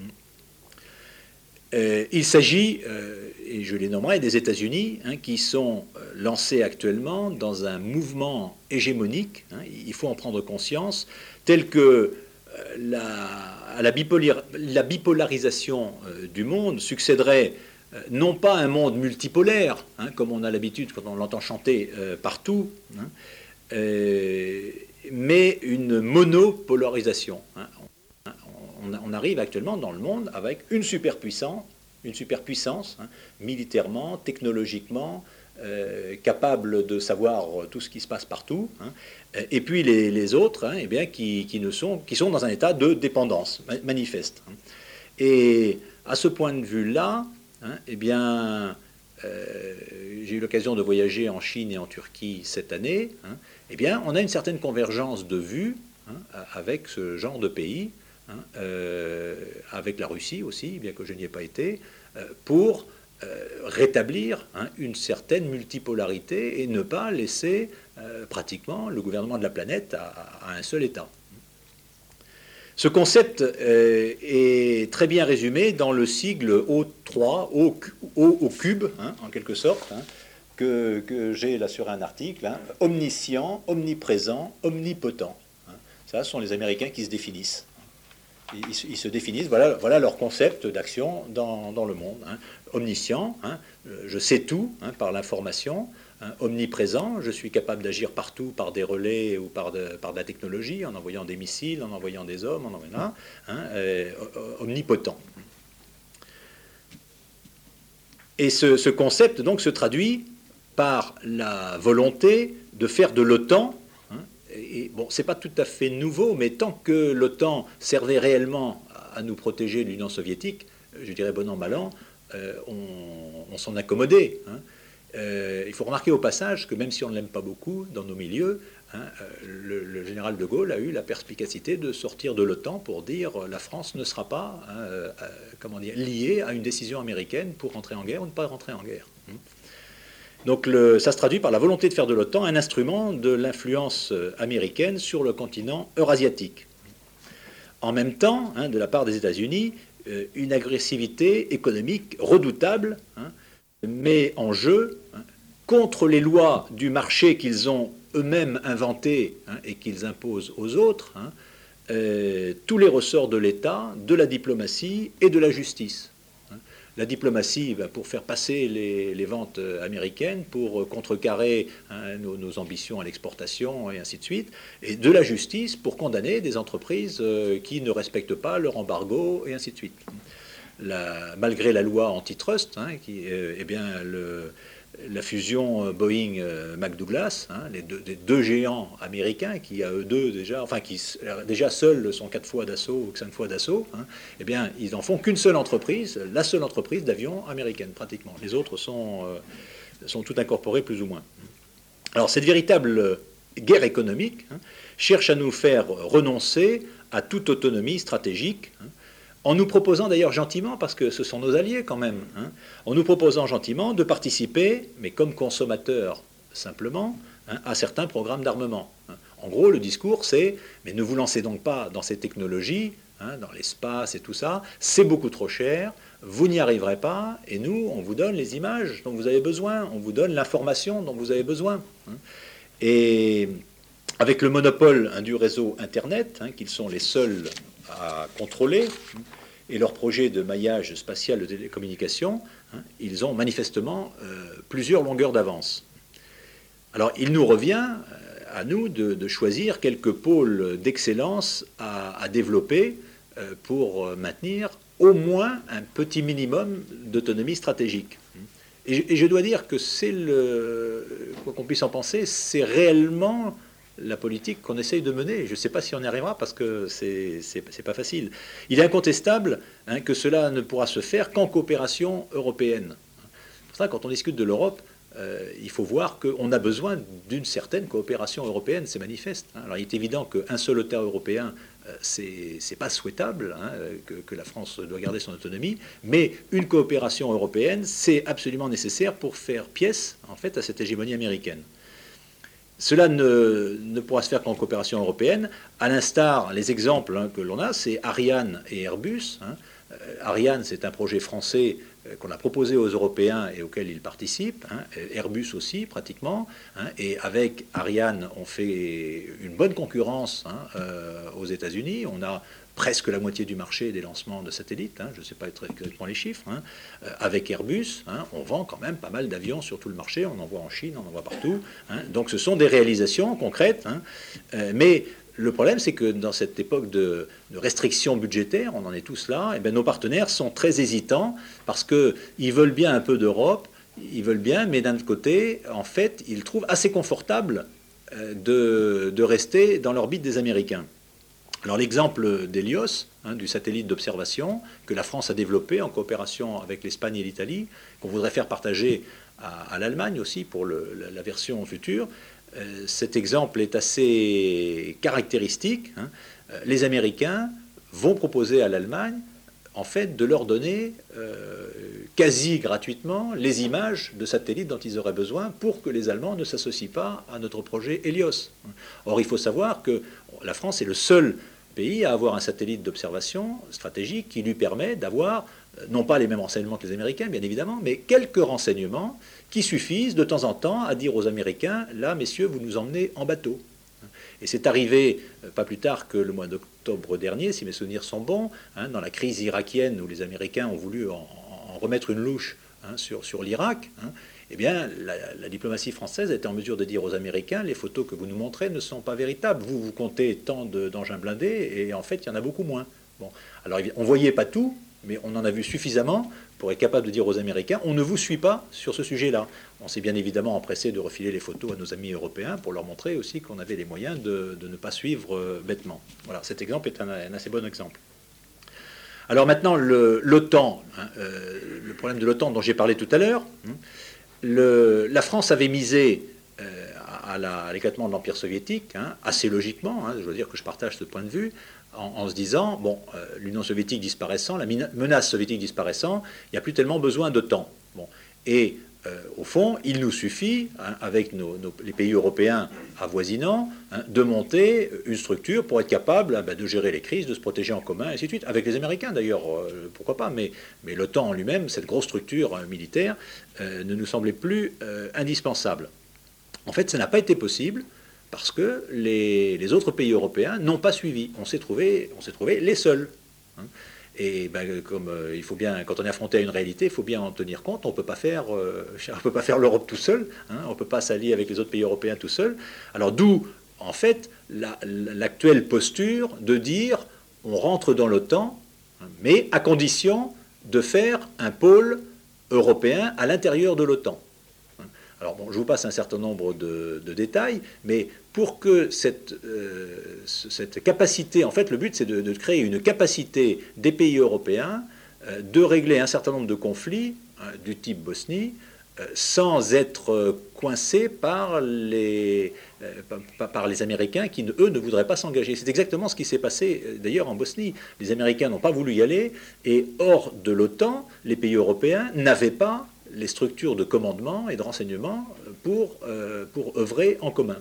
Speaker 1: Euh, il s'agit, euh, et je les nommerai, des États-Unis, hein, qui sont euh, lancés actuellement dans un mouvement hégémonique, hein, il faut en prendre conscience, tel que euh, la, à la, bipolar, la bipolarisation euh, du monde succéderait euh, non pas un monde multipolaire, hein, comme on a l'habitude quand on l'entend chanter euh, partout, hein, euh, mais une monopolarisation. Hein. On arrive actuellement dans le monde avec une superpuissance, une superpuissance hein, militairement, technologiquement, euh, capable de savoir tout ce qui se passe partout, hein, et puis les, les autres hein, eh bien, qui, qui, ne sont, qui sont dans un état de dépendance manifeste. Hein. Et à ce point de vue-là, hein, eh bien, euh, j'ai eu l'occasion de voyager en Chine et en Turquie cette année, hein, eh bien, on a une certaine convergence de vues hein, avec ce genre de pays. Hein, euh, avec la Russie aussi, bien que je n'y ai pas été, euh, pour euh, rétablir hein, une certaine multipolarité et ne pas laisser euh, pratiquement le gouvernement de la planète à, à un seul État. Ce concept euh, est très bien résumé dans le sigle O trois, O, O au cube, hein, en quelque sorte, hein, que, que j'ai là sur un article, hein, omniscient, omniprésent, omnipotent. Hein. Ça, ce sont les Américains qui se définissent. Ils, ils se définissent, voilà, voilà leur concept d'action dans, dans le monde. Hein. Omniscient, hein, je sais tout hein, par l'information. Hein, omniprésent, je suis capable d'agir partout par des relais ou par de, par de la technologie, en envoyant des missiles, en envoyant des hommes, en envoyant hein, euh, omnipotent. Et ce, ce concept donc se traduit par la volonté de faire de l'OTAN, hein, et bon, c'est pas tout à fait nouveau, mais tant que l'OTAN servait réellement à nous protéger de l'Union soviétique, je dirais bon an, mal an, euh, on, on s'en accommodait. Hein. Euh, il faut remarquer au passage que même si on ne l'aime pas beaucoup dans nos milieux, hein, le, le général de Gaulle a eu la perspicacité de sortir de l'OTAN pour dire euh, la France ne sera pas hein, euh, comment dire, liée à une décision américaine pour rentrer en guerre ou ne pas rentrer en guerre. Donc le, ça se traduit par la volonté de faire de l'OTAN un instrument de l'influence américaine sur le continent eurasiatique. En même temps, hein, de la part des États-Unis, euh, une agressivité économique redoutable hein, met en jeu hein, contre les lois du marché qu'ils ont eux-mêmes inventées hein, et qu'ils imposent aux autres, hein, euh, tous les ressorts de l'État, de la diplomatie et de la justice. La diplomatie, ben, pour faire passer les, les ventes américaines, pour contrecarrer hein, nos, nos ambitions à l'exportation et ainsi de suite, et de la justice pour condamner des entreprises euh, qui ne respectent pas leur embargo et ainsi de suite. La, malgré la loi antitrust, hein, qui, euh, eh bien, le, la fusion Boeing-McDouglas, hein, les, deux, les deux géants américains qui, à eux deux déjà, enfin qui déjà seuls sont quatre fois d'assaut ou cinq fois d'assaut, hein, eh bien, ils n'en font qu'une seule entreprise, la seule entreprise d'avions américaine pratiquement. Les autres sont, euh, sont tout incorporés plus ou moins. Alors cette véritable guerre économique hein, cherche à nous faire renoncer à toute autonomie stratégique, hein, en nous proposant d'ailleurs gentiment, parce que ce sont nos alliés quand même, hein, en nous proposant gentiment de participer, mais comme consommateurs simplement, hein, à certains programmes d'armement. Hein. En gros, le discours, c'est « mais ne vous lancez donc pas dans ces technologies, hein, dans l'espace et tout ça, c'est beaucoup trop cher, vous n'y arriverez pas, et nous, on vous donne les images dont vous avez besoin, on vous donne l'information dont vous avez besoin. Hein. » Et avec le monopole hein, du réseau Internet, hein, qu'ils sont les seuls à contrôler, et leur projet de maillage spatial de télécommunications, hein, ils ont manifestement euh, plusieurs longueurs d'avance. Alors il nous revient euh, à nous de, de choisir quelques pôles d'excellence à, à développer euh, pour maintenir au moins un petit minimum d'autonomie stratégique. Et, et je dois dire que c'est le, quoi qu'on puisse en penser, c'est réellement la politique qu'on essaye de mener. Je ne sais pas si on y arrivera parce que c'est c'est pas facile. Il est incontestable hein, que cela ne pourra se faire qu'en coopération européenne. C'est pour ça, quand on discute de l'Europe, euh, il faut voir qu'on a besoin d'une certaine coopération européenne, c'est manifeste. Hein. Alors il est évident qu'un seul État européen, euh, c'est pas souhaitable, hein, que, que la France doit garder son autonomie, mais une coopération européenne, c'est absolument nécessaire pour faire pièce en fait, à cette hégémonie américaine. Cela ne, ne pourra se faire qu'en coopération européenne. À l'instar, les exemples hein, que l'on a, c'est Ariane et Airbus. Hein. Euh, Ariane, c'est un projet français euh, qu'on a proposé aux Européens et auquel ils participent. Hein. Airbus aussi, pratiquement. Hein. Et avec Ariane, on fait une bonne concurrence hein, euh, aux États-Unis. On a presque la moitié du marché des lancements de satellites, hein, je ne sais pas exactement les chiffres. Hein. Euh, avec Airbus, hein, on vend quand même pas mal d'avions sur tout le marché, on en voit en Chine, on en voit partout. Hein. Donc ce sont des réalisations concrètes. Hein. Euh, mais le problème, c'est que dans cette époque de, de restrictions budgétaires, on en est tous là, et bien nos partenaires sont très hésitants parce qu'ils veulent bien un peu d'Europe, ils veulent bien, mais d'un autre côté, en fait, ils trouvent assez confortable euh, de, de rester dans l'orbite des Américains. Alors l'exemple d'Hélios, hein, du satellite d'observation que la France a développé en coopération avec l'Espagne et l'Italie, qu'on voudrait faire partager à, à l'Allemagne aussi pour le, la, la version future, euh, cet exemple est assez caractéristique. Hein. Euh, les Américains vont proposer à l'Allemagne en fait de leur donner euh, quasi gratuitement les images de satellites dont ils auraient besoin pour que les Allemands ne s'associent pas à notre projet Hélios. Or il faut savoir que la France est le seul pays à avoir un satellite d'observation stratégique qui lui permet d'avoir, non pas les mêmes renseignements que les Américains, bien évidemment, mais quelques renseignements qui suffisent de temps en temps à dire aux Américains, là, messieurs, vous nous emmenez en bateau. Et c'est arrivé pas plus tard que le mois d'octobre dernier, si mes souvenirs sont bons, hein, dans la crise irakienne où les Américains ont voulu en, en remettre une louche hein, sur, sur l'Irak, hein, eh bien, la, la diplomatie française était en mesure de dire aux Américains, les photos que vous nous montrez ne sont pas véritables. Vous, vous comptez tant d'engins blindés, et en fait, il y en a beaucoup moins. Bon, alors, on ne voyait pas tout, mais on en a vu suffisamment pour être capable de dire aux Américains, on ne vous suit pas sur ce sujet-là. On s'est bien évidemment empressé de refiler les photos à nos amis européens pour leur montrer aussi qu'on avait les moyens de, de ne pas suivre euh, bêtement. Voilà, cet exemple est un, un assez bon exemple. Alors maintenant, l'OTAN, hein, euh, le problème de l'OTAN dont j'ai parlé tout à l'heure, hein, la France avait misé euh, à l'éclatement de l'Empire soviétique, hein, assez logiquement, hein, je veux dire que je partage ce point de vue, en, en se disant, bon, euh, l'Union soviétique disparaissant, la menace soviétique disparaissant, il n'y a plus tellement besoin d'OTAN. Bon. Et euh, au fond, il nous suffit, hein, avec nos, nos, les pays européens avoisinants, hein, de monter une structure pour être capable hein, ben, de gérer les crises, de se protéger en commun, et ainsi de suite. Avec les Américains d'ailleurs, euh, pourquoi pas, mais, mais l'OTAN en lui-même, cette grosse structure euh, militaire, euh, ne nous semblait plus euh, indispensable. En fait, ça n'a pas été possible parce que les, les autres pays européens n'ont pas suivi. On s'est trouvé, on s'est trouvé les seuls. Hein. Et ben, comme euh, il faut bien, quand on est affronté à une réalité, il faut bien en tenir compte. On ne peut pas faire, euh, on peut pas faire l'Europe tout seul. Hein. On ne peut pas s'allier avec les autres pays européens tout seul. Alors d'où, en fait, l'actuelle la, posture de dire on rentre dans l'OTAN, hein, mais à condition de faire un pôle européen à l'intérieur de l'OTAN. Alors bon, je vous passe un certain nombre de, de détails, mais pour que cette, euh, cette capacité, en fait, le but c'est de, de créer une capacité des pays européens euh, de régler un certain nombre de conflits euh, du type Bosnie euh, sans être coincés par les, euh, par, par les Américains qui, eux, ne voudraient pas s'engager. C'est exactement ce qui s'est passé d'ailleurs en Bosnie. Les Américains n'ont pas voulu y aller et hors de l'OTAN, les pays européens n'avaient pas les structures de commandement et de renseignement pour, euh, pour œuvrer en commun.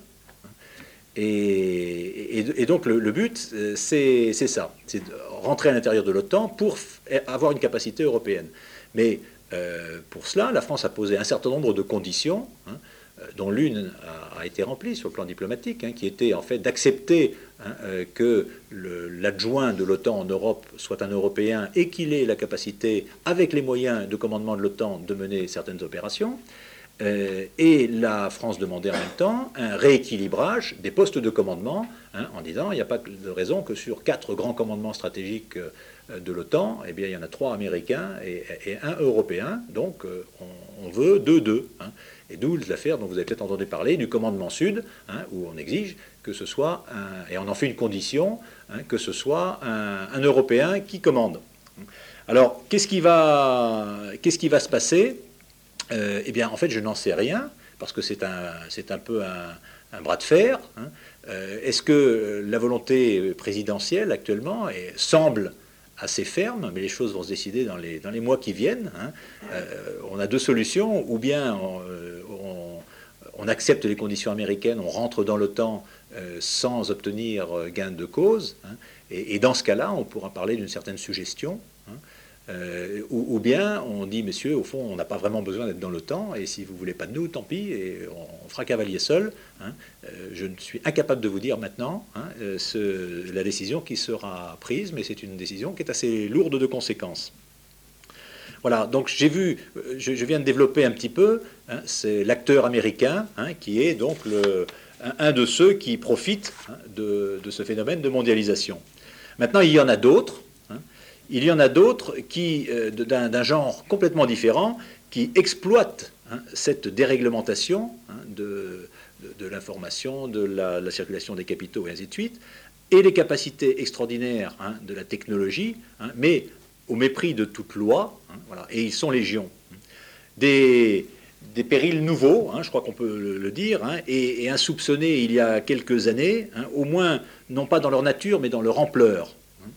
Speaker 1: Et, et, et donc le, le but, c'est ça, c'est de rentrer à l'intérieur de l'OTAN pour avoir une capacité européenne. Mais euh, pour cela, la France a posé un certain nombre de conditions, hein, dont l'une a, a été remplie sur le plan diplomatique, hein, qui était en fait d'accepter hein, euh, que l'adjoint de l'OTAN en Europe soit un Européen et qu'il ait la capacité, avec les moyens de commandement de l'OTAN, de mener certaines opérations. Euh, et la France demandait en même temps un rééquilibrage des postes de commandement, hein, en disant il n'y a pas de raison que sur quatre grands commandements stratégiques euh, de l'OTAN, eh bien, il y en a trois américains et, et un européen, donc euh, on, on veut deux deux. Hein. Et d'où l'affaire dont vous avez peut-être entendu parler du commandement sud, hein, où on exige que ce soit, un, et on en fait une condition, hein, que ce soit un, un Européen qui commande. Alors, qu'est-ce qui va, qu'est-ce qui va se passer? euh, Eh bien, en fait, je n'en sais rien, parce que c'est un, c'est un peu un, un bras de fer. Hein. Euh, Est-ce que la volonté présidentielle, actuellement, est, semble assez ferme, mais les choses vont se décider dans les, dans les mois qui viennent. Hein. Euh, on a deux solutions, ou bien on, on, on accepte les conditions américaines, on rentre dans l'OTAN euh, sans obtenir gain de cause, hein. et, et dans ce cas-là, on pourra parler d'une certaine suggestion. Hein. Euh, ou, ou bien on dit, messieurs, au fond, on n'a pas vraiment besoin d'être dans l'OTAN, et si vous ne voulez pas de nous, tant pis, et on, on fera cavalier seul. Hein. Euh, je suis incapable de vous dire maintenant hein, ce, la décision qui sera prise, mais c'est une décision qui est assez lourde de conséquences. Voilà, donc j'ai vu, je, je viens de développer un petit peu, hein, c'est l'acteur américain, hein, qui est donc le, un, un de ceux qui profitent hein, de, de ce phénomène de mondialisation. Maintenant, il y en a d'autres. Il y en a d'autres qui, euh, d'un genre complètement différent, qui exploitent hein, cette déréglementation hein, de, de, de l'information, de la, la circulation des capitaux et ainsi de suite, et les capacités extraordinaires hein, de la technologie, hein, mais au mépris de toute loi, hein, voilà, et ils sont légion. Des, des périls nouveaux, hein, je crois qu'on peut le, le dire, hein, et, et insoupçonnés il y a quelques années, hein, au moins non pas dans leur nature, mais dans leur ampleur.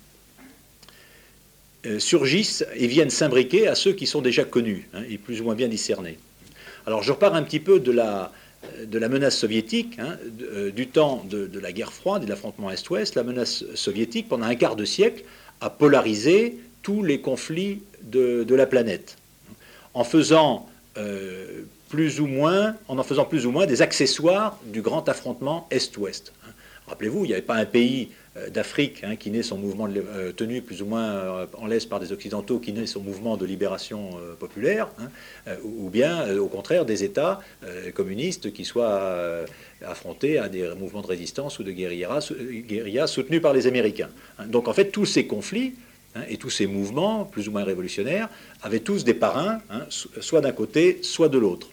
Speaker 1: Surgissent et viennent s'imbriquer à ceux qui sont déjà connus hein, et plus ou moins bien discernés. Alors je repars un petit peu de la, de la menace soviétique, hein, de, du temps de, de la guerre froide et de l'affrontement Est-Ouest. La menace soviétique, pendant un quart de siècle, a polarisé tous les conflits de, de la planète, en faisant, euh, plus ou moins, en en faisant plus ou moins des accessoires du grand affrontement Est-Ouest. Rappelez-vous, il n'y avait pas un pays d'Afrique hein, qui naît son mouvement de, euh, tenu plus ou moins euh, en laisse par des Occidentaux, qui naît son mouvement de libération euh, populaire, hein, euh, ou bien euh, au contraire des États euh, communistes qui soient euh, affrontés à des mouvements de résistance ou de guérilla, guérilla soutenus par les Américains. Hein. Donc en fait tous ces conflits hein, et tous ces mouvements, plus ou moins révolutionnaires, avaient tous des parrains, hein, soit d'un côté, soit de l'autre.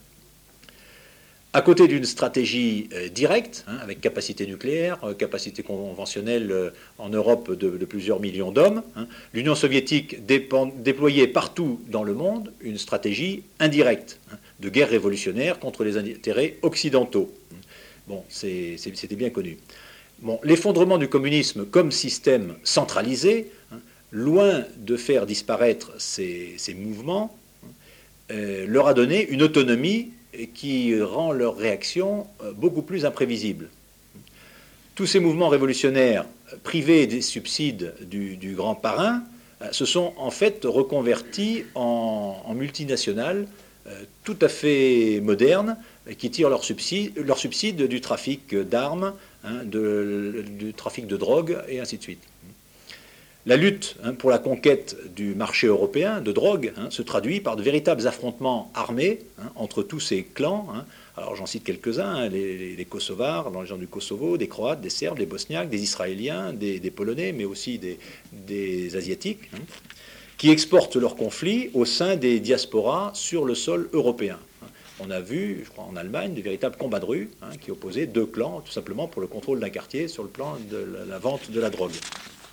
Speaker 1: À côté d'une stratégie euh, directe, hein, avec capacité nucléaire, euh, capacité conventionnelle euh, en Europe de, de plusieurs millions d'hommes, hein, l'Union soviétique dépend, déployait partout dans le monde une stratégie indirecte, hein, de guerre révolutionnaire contre les intérêts occidentaux. Bon, c'était bien connu. Bon, l'effondrement du communisme comme système centralisé, hein, loin de faire disparaître ces, ces mouvements, euh, leur a donné une autonomie qui rend leur réaction beaucoup plus imprévisible. Tous ces mouvements révolutionnaires privés des subsides du, du grand parrain se sont en fait reconvertis en, en multinationales tout à fait modernes qui tirent leurs subsides, leur subside du trafic d'armes, hein, du trafic de drogue et ainsi de suite. La lutte, hein, pour la conquête du marché européen de drogue, hein, se traduit par de véritables affrontements armés, hein, entre tous ces clans. Hein. Alors j'en cite quelques-uns, hein, les, les, les Kosovars dans les gens du Kosovo, des Croates, des Serbes, des Bosniaques, des Israéliens, des, des Polonais, mais aussi des, des Asiatiques, hein, qui exportent leurs conflits au sein des diasporas sur le sol européen. On a vu, je crois en Allemagne, de véritables combats de rue, hein, qui opposaient deux clans, tout simplement pour le contrôle d'un quartier sur le plan de la, la vente de la drogue.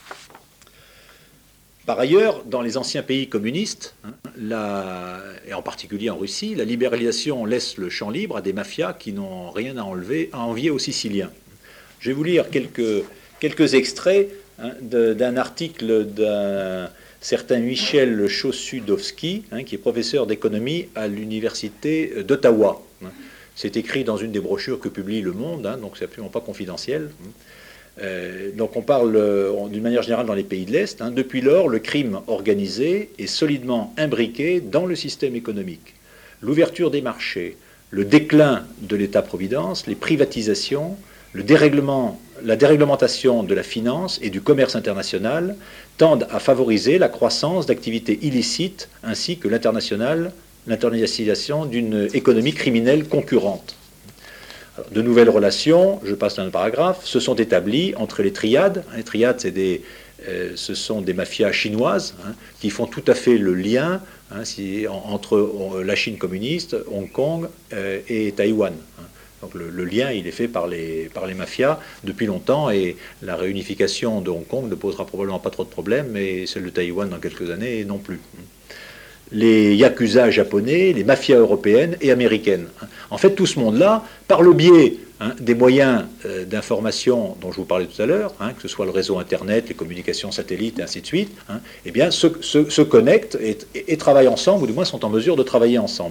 Speaker 1: Par ailleurs, dans les anciens pays communistes, hein, la, et en particulier en Russie, la libéralisation laisse le champ libre à des mafias qui n'ont rien à, enlever, à envier aux Siciliens. Je vais vous lire quelques, quelques extraits, hein, d'un article d'un certain Michel Chossudowski, hein, qui est professeur d'économie à l'université d'Ottawa. C'est écrit dans une des brochures que publie Le Monde, hein, donc c'est absolument pas confidentiel. Euh, donc on parle euh, d'une manière générale dans les pays de l'Est. Hein, depuis lors, le crime organisé est solidement imbriqué dans le système économique. L'ouverture des marchés, le déclin de l'État-providence, les privatisations, le dérèglement, la déréglementation de la finance et du commerce international tendent à favoriser la croissance d'activités illicites ainsi que l'international, l'internationalisation d'une économie criminelle concurrente. Alors, de nouvelles relations, je passe dans le paragraphe, se sont établies entre les triades. Les triades, c'est des, euh, ce sont des mafias chinoises, hein, qui font tout à fait le lien, hein, si, en, entre euh, la Chine communiste, Hong Kong euh, et Taïwan. Hein. Donc le, le lien, il est fait par les, par les mafias depuis longtemps, et la réunification de Hong Kong ne posera probablement pas trop de problèmes, mais celle de Taïwan dans quelques années non plus. Les yakuza japonais, les mafias européennes et américaines. En fait, tout ce monde-là, par le biais, hein, des moyens euh, d'information dont je vous parlais tout à l'heure, hein, que ce soit le réseau Internet, les communications satellites, et ainsi de suite, hein, eh bien, se, se, se connectent et, et, et travaillent ensemble, ou du moins sont en mesure de travailler ensemble.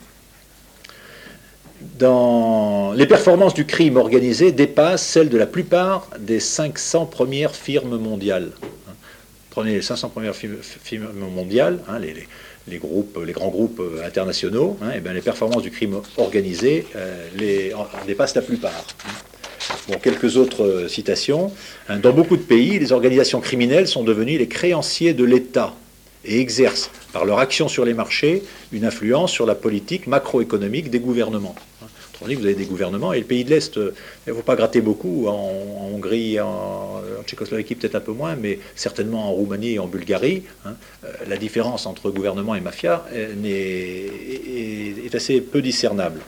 Speaker 1: Dans les performances du crime organisé dépassent celles de la plupart des cinq cents premières firmes mondiales. Prenez les cinq cents premières firmes mondiales, hein, les, les Les, groupes, les grands groupes internationaux, hein, et bien les performances du crime organisé euh, les, en, en dépassent la plupart. Bon, quelques autres citations. Dans beaucoup de pays, les organisations criminelles sont devenues les créanciers de l'État et exercent, par leur action sur les marchés, une influence sur la politique macroéconomique des gouvernements. Autrement dit, vous avez des gouvernements, et le pays de l'Est, il ne faut pas gratter beaucoup, en, en Hongrie, en, en Tchécoslovaquie peut-être un peu moins, mais certainement en Roumanie et en Bulgarie, hein, la différence entre gouvernement et mafia est, est, est assez peu discernable.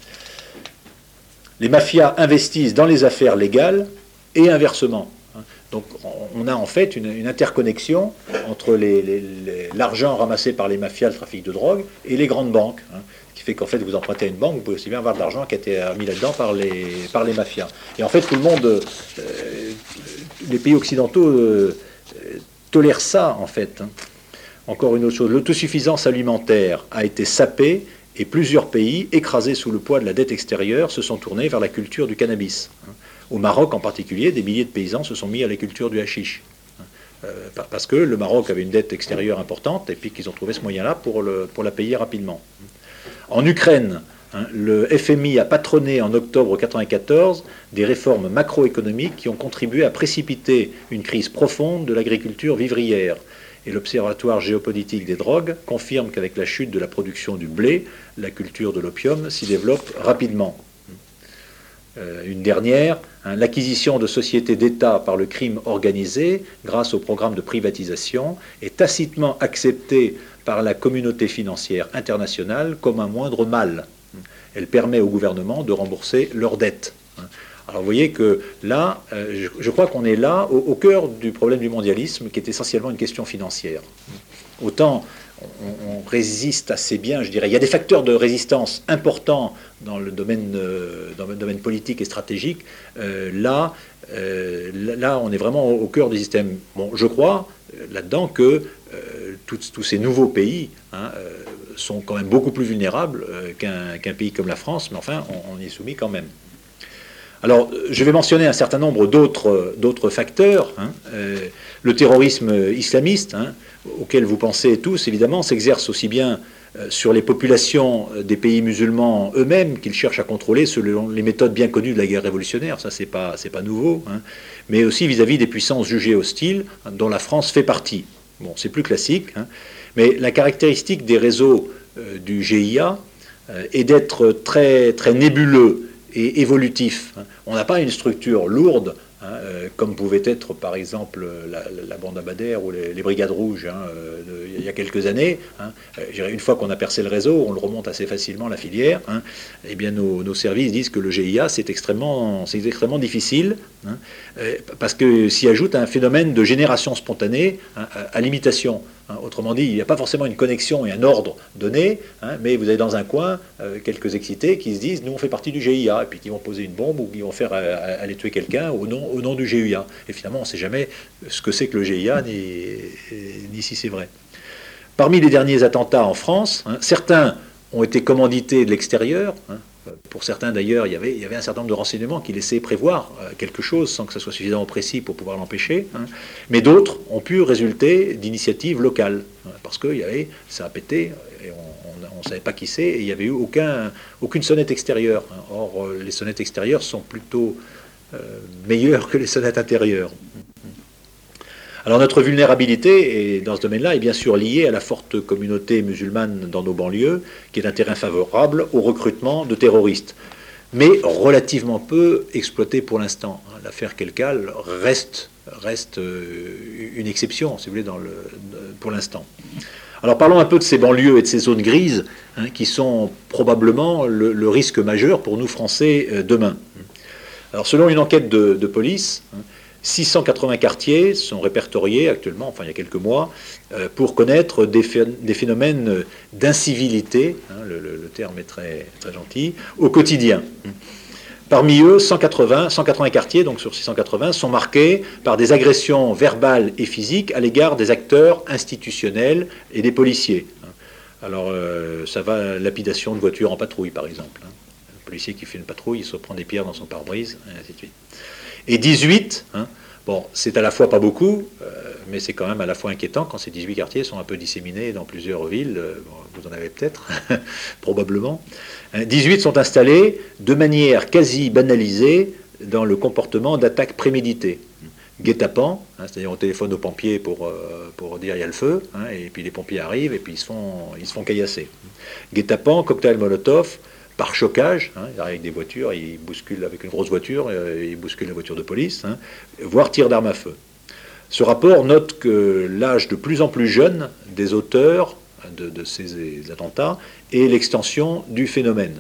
Speaker 1: Les mafias investissent dans les affaires légales et inversement. Donc on a en fait une, une interconnexion entre l'argent ramassé par les mafias, le trafic de drogue, et les grandes banques, hein, qui fait qu'en fait vous empruntez à une banque, vous pouvez aussi bien avoir de l'argent qui a été mis là-dedans par les, par les mafias. Et en fait tout le monde, euh, les pays occidentaux euh, tolèrent ça en fait. Hein. Encore une autre chose, l'autosuffisance alimentaire a été sapée et plusieurs pays, écrasés sous le poids de la dette extérieure, se sont tournés vers la culture du cannabis. Hein. Au Maroc en particulier, des milliers de paysans se sont mis à la culture du hashish. Euh, parce que le Maroc avait une dette extérieure importante et puis qu'ils ont trouvé ce moyen-là pour, le, pour la payer rapidement. En Ukraine, hein, le F M I a patronné en octobre mille neuf cent quatre-vingt-quatorze des réformes macroéconomiques qui ont contribué à précipiter une crise profonde de l'agriculture vivrière. Et l'Observatoire géopolitique des drogues confirme qu'avec la chute de la production du blé, la culture de l'opium s'y développe rapidement. Euh, une dernière, hein, l'acquisition de sociétés d'État par le crime organisé, grâce au programme de privatisation, est tacitement acceptée par la communauté financière internationale comme un moindre mal. Elle permet au gouvernement de rembourser leurs dettes. Alors vous voyez que là, euh, je, je crois qu'on est là au, au cœur du problème du mondialisme, qui est essentiellement une question financière. Autant on, on résiste assez bien, je dirais. Il y a des facteurs de résistance importants dans le domaine, euh, dans le domaine politique et stratégique. Euh, là, euh, là, on est vraiment au, au cœur du système. Bon, je crois là-dedans que euh, tous, tous ces nouveaux pays hein, euh, sont quand même beaucoup plus vulnérables euh, qu'un qu'un pays comme la France, mais enfin, on, on y est soumis quand même. Alors, je vais mentionner un certain nombre d'autres d'autres facteurs. Hein. Euh, le terrorisme islamiste, hein, auquel vous pensez tous, évidemment, s'exerce aussi bien euh, sur les populations des pays musulmans eux-mêmes qu'ils cherchent à contrôler selon les méthodes bien connues de la guerre révolutionnaire, ça c'est pas, c'est pas nouveau, hein, mais aussi vis-à-vis des puissances jugées hostiles, hein, dont la France fait partie. Bon, c'est plus classique, hein, mais la caractéristique des réseaux euh, du G I A euh, est d'être très, très nébuleux et évolutif. On n'a pas une structure lourde, hein, euh, comme pouvait être par exemple la, la bande Abadère ou les, les brigades rouges hein, euh, de, il y a quelques années. Hein. Euh, une fois qu'on a percé le réseau, on le remonte assez facilement la filière. Hein. Eh bien, nos, nos services disent que le G I A c'est extrêmement, c'est extrêmement difficile, hein, euh, parce que s'y ajoute un phénomène de génération spontanée hein, à, à l'imitation. Hein, autrement dit, il n'y a pas forcément une connexion et un ordre donné, hein, mais vous avez dans un coin euh, quelques excités qui se disent « nous on fait partie du G I A » et puis qui vont poser une bombe ou qui vont faire euh, aller tuer quelqu'un au nom, au nom du G I A. Et finalement, on ne sait jamais ce que c'est que le G I A, ni, ni si c'est vrai. Parmi les derniers attentats en France, hein, certains ont été commandités de l'extérieur. Hein, pour certains d'ailleurs, il y avait, il y avait un certain nombre de renseignements qui laissaient prévoir euh, quelque chose sans que ça soit suffisamment précis pour pouvoir l'empêcher. Hein. Mais d'autres ont pu résulter d'initiatives locales, hein, parce que y avait, ça a pété, et on ne savait pas qui c'est, et il n'y avait eu aucun, aucune sonnette extérieure. Hein. Or, euh, les sonnettes extérieures sont plutôt euh, meilleures que les sonnettes intérieures. Alors notre vulnérabilité, et dans ce domaine-là, est bien sûr liée à la forte communauté musulmane dans nos banlieues, qui est un terrain favorable au recrutement de terroristes, mais relativement peu exploité pour l'instant. L'affaire Kelkal reste, reste une exception, si vous voulez, dans le, pour l'instant. Alors parlons un peu de ces banlieues et de ces zones grises, hein, qui sont probablement le, le risque majeur pour nous Français euh, demain. Alors selon une enquête de, de police, hein, six cent quatre-vingts quartiers sont répertoriés actuellement, enfin il y a quelques mois, euh, pour connaître des, des phénomènes d'incivilité, hein, le, le, le terme est très, très gentil, au quotidien. Parmi eux, cent quatre-vingts, cent quatre-vingts quartiers, donc sur six cent quatre-vingts, sont marqués par des agressions verbales et physiques à l'égard des acteurs institutionnels et des policiers. Alors euh, ça va, lapidation de voitures en patrouille par exemple. Un policier qui fait une patrouille, il se prend des pierres dans son pare-brise, et ainsi de suite. Et dix-huit, hein, bon, c'est à la fois pas beaucoup, euh, mais c'est quand même à la fois inquiétant quand ces dix-huit quartiers sont un peu disséminés dans plusieurs villes, euh, bon, vous en avez peut-être, probablement. dix-huit sont installés de manière quasi banalisée dans le comportement d'attaque préméditée. Guet-apens, hein, c'est-à-dire on téléphone aux pompiers pour, euh, pour dire il y a le feu, hein, et puis les pompiers arrivent et puis ils se font, ils se font caillasser. Guet-apens, cocktail Molotov, par chocage, hein, ils arrivent avec des voitures, ils bousculent avec une grosse voiture, euh, ils bousculent la voiture de police, hein, voire tir d'armes à feu. Ce rapport note que l'âge de plus en plus jeune des auteurs de, de ces attentats est l'extension du phénomène.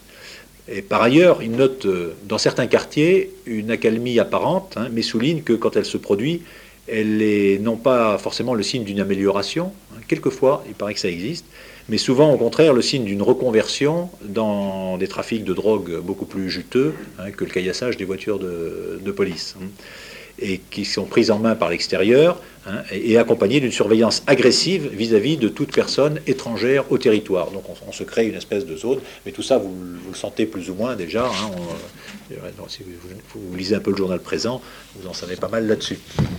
Speaker 1: Et par ailleurs, il note euh, dans certains quartiers une accalmie apparente, hein, mais souligne que quand elle se produit, elle est non pas forcément le signe d'une amélioration, hein, quelquefois, il paraît que ça existe, mais souvent au contraire le signe d'une reconversion dans des trafics de drogue beaucoup plus juteux, hein, que le caillassage des voitures de, de police, hein, et qui sont prises en main par l'extérieur, hein, et, et accompagnées d'une surveillance agressive vis-à-vis de toute personne étrangère au territoire. Donc on, on se crée une espèce de zone, mais tout ça vous, vous le sentez plus ou moins déjà, hein, on, euh, si vous, vous lisez un peu le journal présent, vous en savez pas mal là-dessus.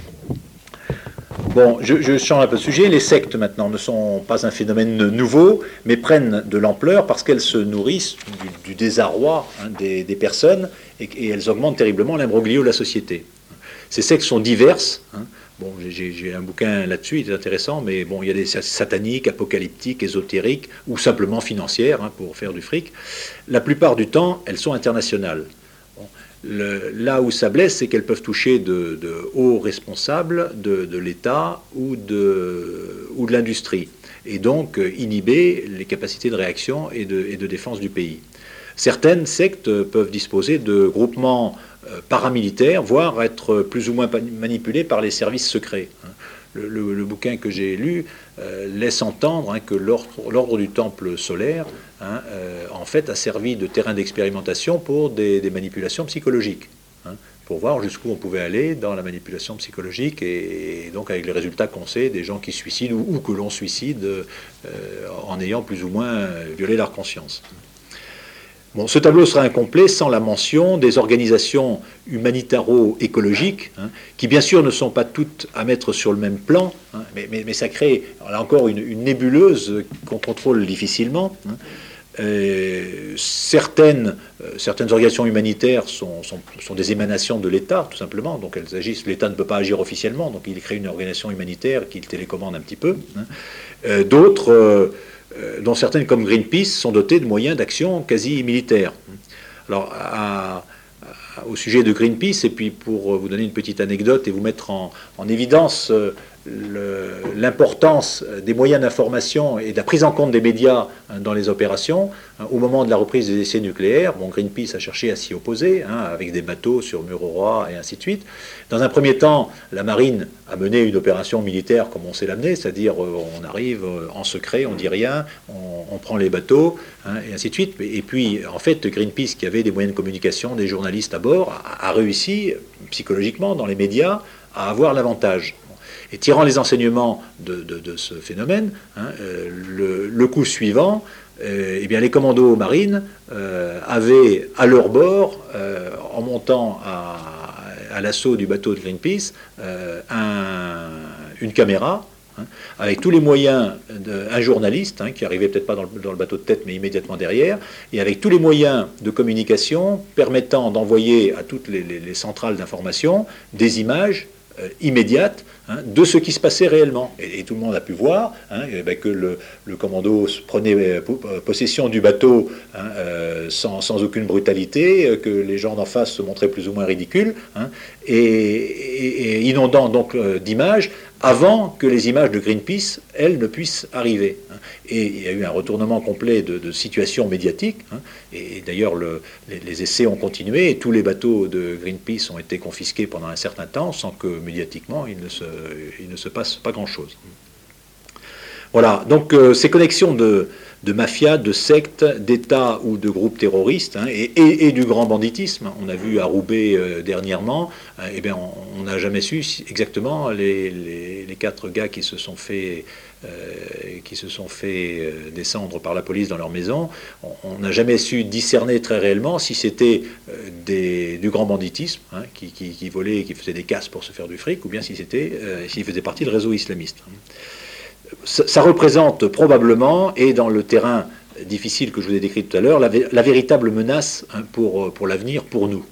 Speaker 1: Bon, je, je change un peu de sujet. Les sectes, maintenant, ne sont pas un phénomène nouveau, mais prennent de l'ampleur parce qu'elles se nourrissent du, du désarroi, hein, des, des personnes, et, et elles augmentent terriblement l'imbroglio de la société. Ces sectes sont diverses. Hein. Bon, j'ai un bouquin là-dessus, il est intéressant, mais bon, il y a des sataniques, apocalyptiques, ésotériques, ou simplement financières, hein, pour faire du fric. La plupart du temps, elles sont internationales. Bon. Le, là où ça blesse, c'est qu'elles peuvent toucher de, de hauts responsables de, de l'État ou de, ou de l'industrie, et donc inhiber les capacités de réaction et de, et de défense du pays. Certaines sectes peuvent disposer de groupements paramilitaires, voire être plus ou moins manipulés par les services secrets. Le, le, le bouquin que j'ai lu euh, laisse entendre hein, que l'ordre du temple solaire hein, euh, en fait a servi de terrain d'expérimentation pour des, des manipulations psychologiques, hein, pour voir jusqu'où on pouvait aller dans la manipulation psychologique, et, et donc avec les résultats qu'on sait, des gens qui se suicident ou, ou que l'on suicide euh, en ayant plus ou moins violé leur conscience. Bon, ce tableau sera incomplet sans la mention des organisations humanitaro-écologiques, hein, qui bien sûr ne sont pas toutes à mettre sur le même plan, hein, mais, mais, mais ça crée là encore une, une nébuleuse qu'on contrôle difficilement. Hein. Euh, certaines, euh, certaines organisations humanitaires sont, sont, sont des émanations de l'État, tout simplement, donc elles agissent, l'État ne peut pas agir officiellement, donc il crée une organisation humanitaire qui le télécommande un petit peu. Hein. Euh, D'autres... Euh, dont certaines, comme Greenpeace, sont dotées de moyens d'action quasi militaires. Alors, à, à, au sujet de Greenpeace, et puis pour vous donner une petite anecdote et vous mettre en, en évidence l'importance des moyens d'information et de la prise en compte des médias dans les opérations, au moment de la reprise des essais nucléaires, bon, Greenpeace a cherché à s'y opposer, hein, avec des bateaux sur Mururoa et ainsi de suite. Dans un premier temps, la marine a mené une opération militaire comme on sait l'amener, c'est-à-dire euh, on arrive euh, en secret, on dit rien, on, on prend les bateaux, hein, et ainsi de suite. Et puis, en fait, Greenpeace, qui avait des moyens de communication, des journalistes à bord, a, a réussi, psychologiquement, dans les médias, à avoir l'avantage. Et tirant les enseignements de, de, de ce phénomène, hein, euh, le, le coup suivant, euh, eh bien, les commandos marines euh, avaient à leur bord, euh, en montant à, à l'assaut du bateau de Greenpeace, euh, un, une caméra, hein, avec tous les moyens, de, un journaliste, hein, qui arrivait peut-être pas dans le, dans le bateau de tête, mais immédiatement derrière, et avec tous les moyens de communication permettant d'envoyer à toutes les, les, les centrales d'information des images euh, immédiates, hein, de ce qui se passait réellement. Et, et tout le monde a pu voir, hein, et ben, que le, le commando prenait possession du bateau, hein, euh, sans, sans aucune brutalité, que les gens d'en face se montraient plus ou moins ridicules, hein, et, et, et inondant donc euh, d'images, avant que les images de Greenpeace, elles, ne puissent arriver. Et il y a eu un retournement complet de, de situation médiatique, hein, et d'ailleurs le, les, les essais ont continué, et tous les bateaux de Greenpeace ont été confisqués pendant un certain temps, sans que médiatiquement il ne se, il ne se passe pas grand-chose. Voilà, donc euh, ces connexions de, de mafia, de sectes, d'États ou de groupes terroristes, hein, et, et, et du grand banditisme, on a vu à Roubaix euh, dernièrement, hein, eh bien, on n'a jamais su exactement les, les, les quatre gars qui se sont fait, euh, qui se sont fait euh, descendre par la police dans leur maison. On n'a jamais su discerner très réellement si c'était euh, des, du grand banditisme, hein, qui, qui, qui volait et qui faisait des casses pour se faire du fric, ou bien si c'était, euh, s'il faisait partie du réseau islamiste. Ça, ça représente probablement, et dans le terrain difficile que je vous ai décrit tout à l'heure, la, la véritable menace, hein, pour, pour l'avenir, pour nous.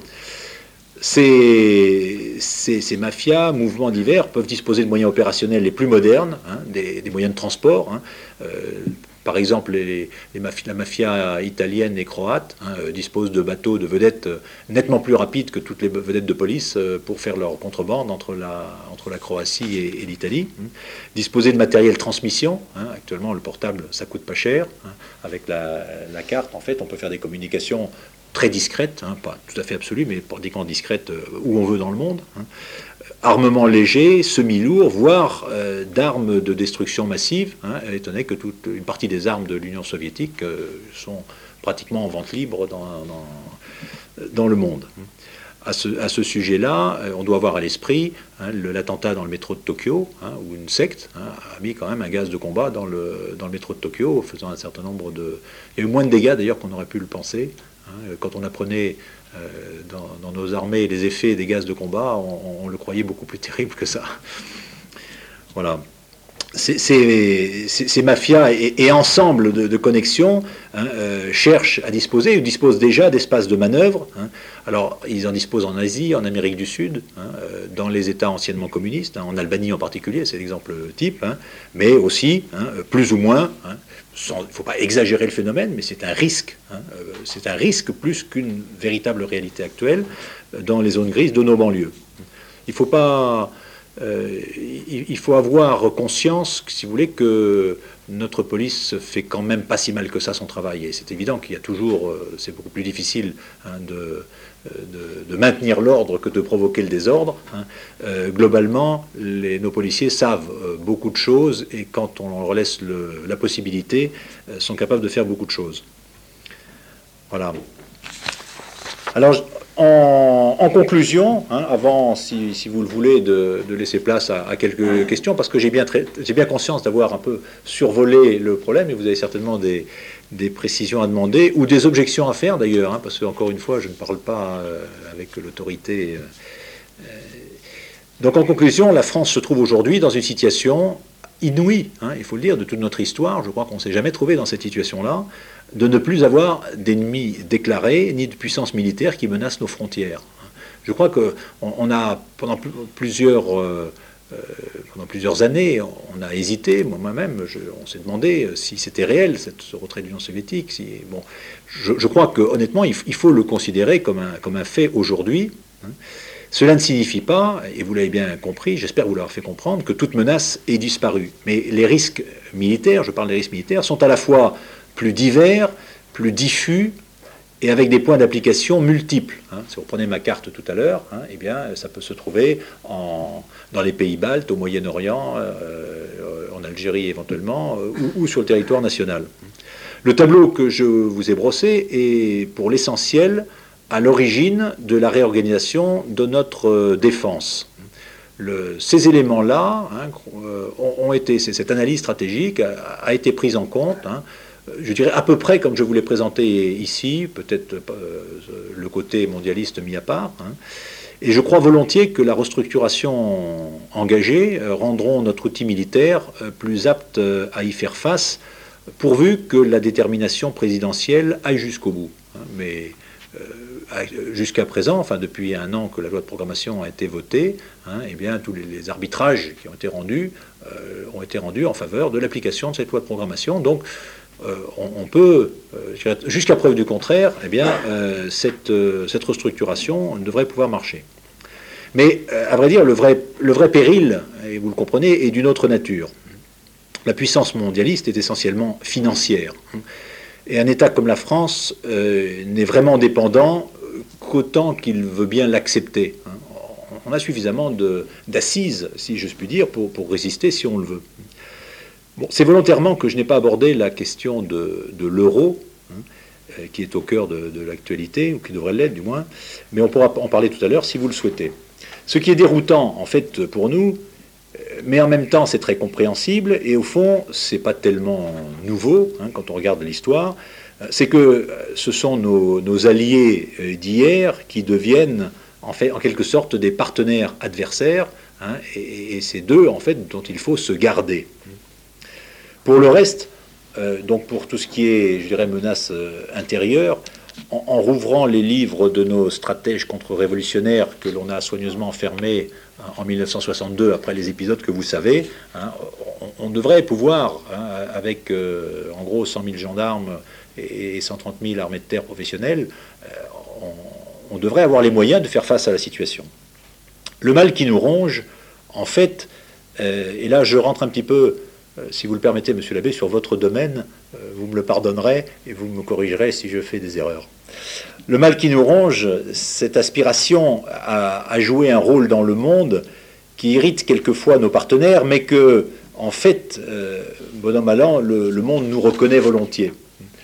Speaker 1: Ces, ces, ces mafias, mouvements divers, peuvent disposer de moyens opérationnels les plus modernes, hein, des, des moyens de transport. Hein, euh, par exemple, les, les mafias, la mafia italienne et croate, hein, euh, disposent de bateaux de vedettes euh, nettement plus rapides que toutes les vedettes de police euh, pour faire leur contrebande entre la, entre la Croatie et, et l'Italie. Hein. Disposer de matériel transmission. Hein, actuellement, le portable, ça coûte pas cher. Hein, avec la, la carte, en fait, on peut faire des communications très discrètes, hein, pas tout à fait absolues, mais pratiquement discrètes euh, où on veut dans le monde. Hein. Armement léger, semi-lourd, voire euh, d'armes de destruction massive, hein, étant donné que toute une partie des armes de l'Union soviétique euh, sont pratiquement en vente libre dans, dans, dans le monde. À ce, à ce sujet-là, on doit avoir à l'esprit, hein, l'attentat dans le métro de Tokyo, hein, où une secte, hein, a mis quand même un gaz de combat dans le, dans le métro de Tokyo, faisant un certain nombre de... Il y a eu moins de dégâts d'ailleurs qu'on aurait pu le penser. Hein, quand on apprenait euh, dans, dans nos armées les effets des gaz de combat, on, on le croyait beaucoup plus terrible que ça. Voilà. ces, ces, ces mafias et, et ensembles de, de connexions hein, euh, cherchent à disposer, ou disposent déjà d'espaces de manœuvre. Hein. Alors, ils en disposent en Asie, en Amérique du Sud, hein, euh, dans les États anciennement communistes, hein, en Albanie en particulier, c'est l'exemple type, hein, mais aussi, hein, plus ou moins, hein, il ne faut pas exagérer le phénomène, mais c'est un risque, hein, euh, c'est un risque plus qu'une véritable réalité actuelle euh, dans les zones grises de nos banlieues. Il ne faut pas... Euh, il faut avoir conscience, si vous voulez, que notre police fait quand même pas si mal que ça son travail. Et c'est évident qu'il y a toujours, euh, c'est beaucoup plus difficile hein, de, de, de maintenir l'ordre que de provoquer le désordre. Hein. Euh, globalement, les, nos policiers savent euh, beaucoup de choses et quand on leur laisse le, la possibilité, euh, sont capables de faire beaucoup de choses. Voilà. Alors, En, en conclusion, hein, avant, si, si vous le voulez, de, de laisser place à, à quelques questions, parce que j'ai bien, j'ai bien conscience d'avoir un peu survolé le problème, et vous avez certainement des, des précisions à demander, ou des objections à faire d'ailleurs, hein, parce que, encore une fois, je ne parle pas euh, avec l'autorité. Euh, donc, en conclusion, la France se trouve aujourd'hui dans une situation inouïe, hein, il faut le dire, de toute notre histoire. Je crois qu'on ne s'est jamais trouvé dans cette situation-là, de ne plus avoir d'ennemis déclarés, ni de puissance militaire qui menace nos frontières. Je crois qu'on on a, pendant plusieurs, euh, pendant plusieurs années, on a hésité, moi-même, on s'est demandé si c'était réel, cette, ce retrait de l'Union soviétique. Si, bon, je, je crois que, honnêtement, il, il faut le considérer comme un, comme un fait aujourd'hui. Hein. Cela ne signifie pas, et vous l'avez bien compris, j'espère vous l'avoir fait comprendre, que toute menace est disparue. Mais les risques militaires, je parle des risques militaires, sont à la fois plus divers, plus diffus, et avec des points d'application multiples. Hein. Si vous prenez ma carte tout à l'heure, hein, eh bien, ça peut se trouver en, dans les pays baltes, au Moyen-Orient, euh, en Algérie éventuellement, euh, ou, ou sur le territoire national. Le tableau que je vous ai brossé est, pour l'essentiel, à l'origine de la réorganisation de notre défense. Le, ces éléments-là hein, ont, ont été, cette analyse stratégique a, a été prise en compte, hein, je dirais à peu près comme je vous l'ai présenté ici, peut-être euh, le côté mondialiste mis à part. Hein, et je crois volontiers que la restructuration engagée euh, rendront notre outil militaire euh, plus apte euh, à y faire face, pourvu que la détermination présidentielle aille jusqu'au bout. Hein, mais euh, jusqu'à présent, enfin depuis un an que la loi de programmation a été votée, hein, eh bien tous les, les arbitrages qui ont été rendus euh, ont été rendus en faveur de l'application de cette loi de programmation. Donc euh, on, on peut, euh, jusqu'à preuve du contraire, eh bien euh, cette, euh, cette restructuration devrait pouvoir marcher. Mais euh, à vrai dire, le vrai, le vrai péril, et vous le comprenez, est d'une autre nature. La puissance mondialiste est essentiellement financière. Et un État comme la France euh, n'est vraiment dépendant qu'autant qu'il veut bien l'accepter. On a suffisamment d'assises, si je puis dire, pour, pour résister si on le veut. Bon, c'est volontairement que je n'ai pas abordé la question de, de l'euro, hein, qui est au cœur de, de l'actualité, ou qui devrait l'être du moins, mais on pourra en parler tout à l'heure si vous le souhaitez. Ce qui est déroutant, en fait, pour nous, mais en même temps c'est très compréhensible, et au fond c'est pas tellement nouveau hein, quand on regarde l'histoire, c'est que ce sont nos, nos alliés d'hier qui deviennent en, fait, en quelque sorte des partenaires adversaires, hein, et, et c'est d'eux en fait dont il faut se garder. Pour le reste, euh, donc pour tout ce qui est, je dirais, menace euh, intérieure, en, en rouvrant les livres de nos stratèges contre-révolutionnaires que l'on a soigneusement fermés en mille neuf cent soixante-deux, après les épisodes que vous savez, hein, on, on devrait pouvoir, hein, avec euh, en gros cent mille gendarmes et cent trente mille armées de terre professionnelles, euh, on, on devrait avoir les moyens de faire face à la situation. Le mal qui nous ronge, en fait, euh, et là je rentre un petit peu, euh, si vous le permettez, monsieur l'abbé, sur votre domaine, euh, vous me le pardonnerez et vous me corrigerez si je fais des erreurs. Le mal qui nous ronge, cette aspiration à, à jouer un rôle dans le monde qui irrite quelquefois nos partenaires, mais que, en fait, euh, bon an, mal an, le, le monde nous reconnaît volontiers.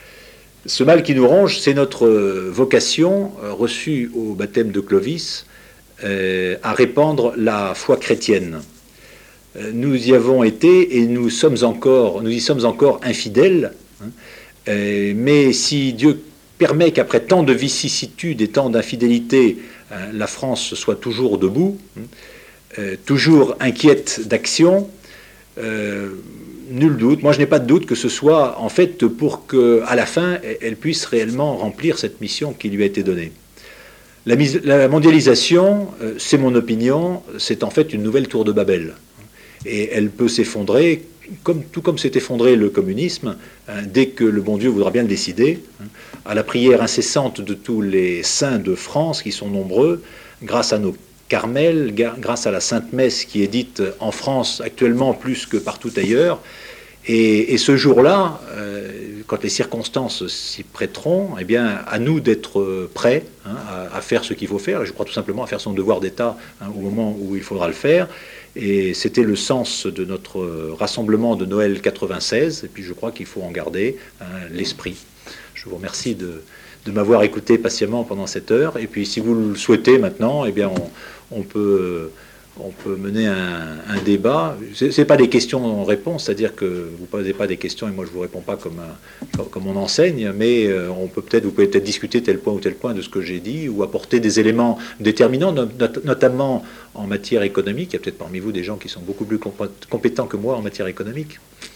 Speaker 1: Ce mal qui nous ronge, c'est notre vocation, euh, reçue au baptême de Clovis, euh, à répandre la foi chrétienne. Euh, nous y avons été et nous, sommes encore, nous y sommes encore infidèles, hein, euh, mais si Dieu permet qu'après tant de vicissitudes et tant d'infidélité, hein, la France soit toujours debout, hein, euh, toujours inquiète d'action, euh, nul doute, moi je n'ai pas de doute que ce soit en fait pour qu'à la fin, elle puisse réellement remplir cette mission qui lui a été donnée. La, mise, la mondialisation, euh, c'est mon opinion, c'est en fait une nouvelle tour de Babel. Et elle peut s'effondrer, comme, tout comme s'est effondré le communisme, hein, dès que le bon Dieu voudra bien le décider, hein, à la prière incessante de tous les saints de France, qui sont nombreux, grâce à nos Carmel, grâce à la Sainte Messe qui est dite en France actuellement plus que partout ailleurs. Et, et ce jour-là, euh, quand les circonstances s'y prêteront, eh bien, à nous d'être prêts hein, à, à faire ce qu'il faut faire. Je crois tout simplement à faire son devoir d'État hein, au moment où il faudra le faire. Et c'était le sens de notre rassemblement de Noël quatre-vingt-seize. Et puis je crois qu'il faut en garder hein, l'esprit. Je vous remercie de, de m'avoir écouté patiemment pendant cette heure. Et puis si vous le souhaitez maintenant, eh bien, on, on peut... on peut mener un, un débat. Ce n'est pas des questions-réponses, c'est-à-dire que vous ne posez pas des questions et moi je ne vous réponds pas comme, un, comme on enseigne, mais on peut peut-être, vous pouvez peut-être discuter tel point ou tel point de ce que j'ai dit ou apporter des éléments déterminants, not, notamment en matière économique. Il y a peut-être parmi vous des gens qui sont beaucoup plus compétents que moi en matière économique.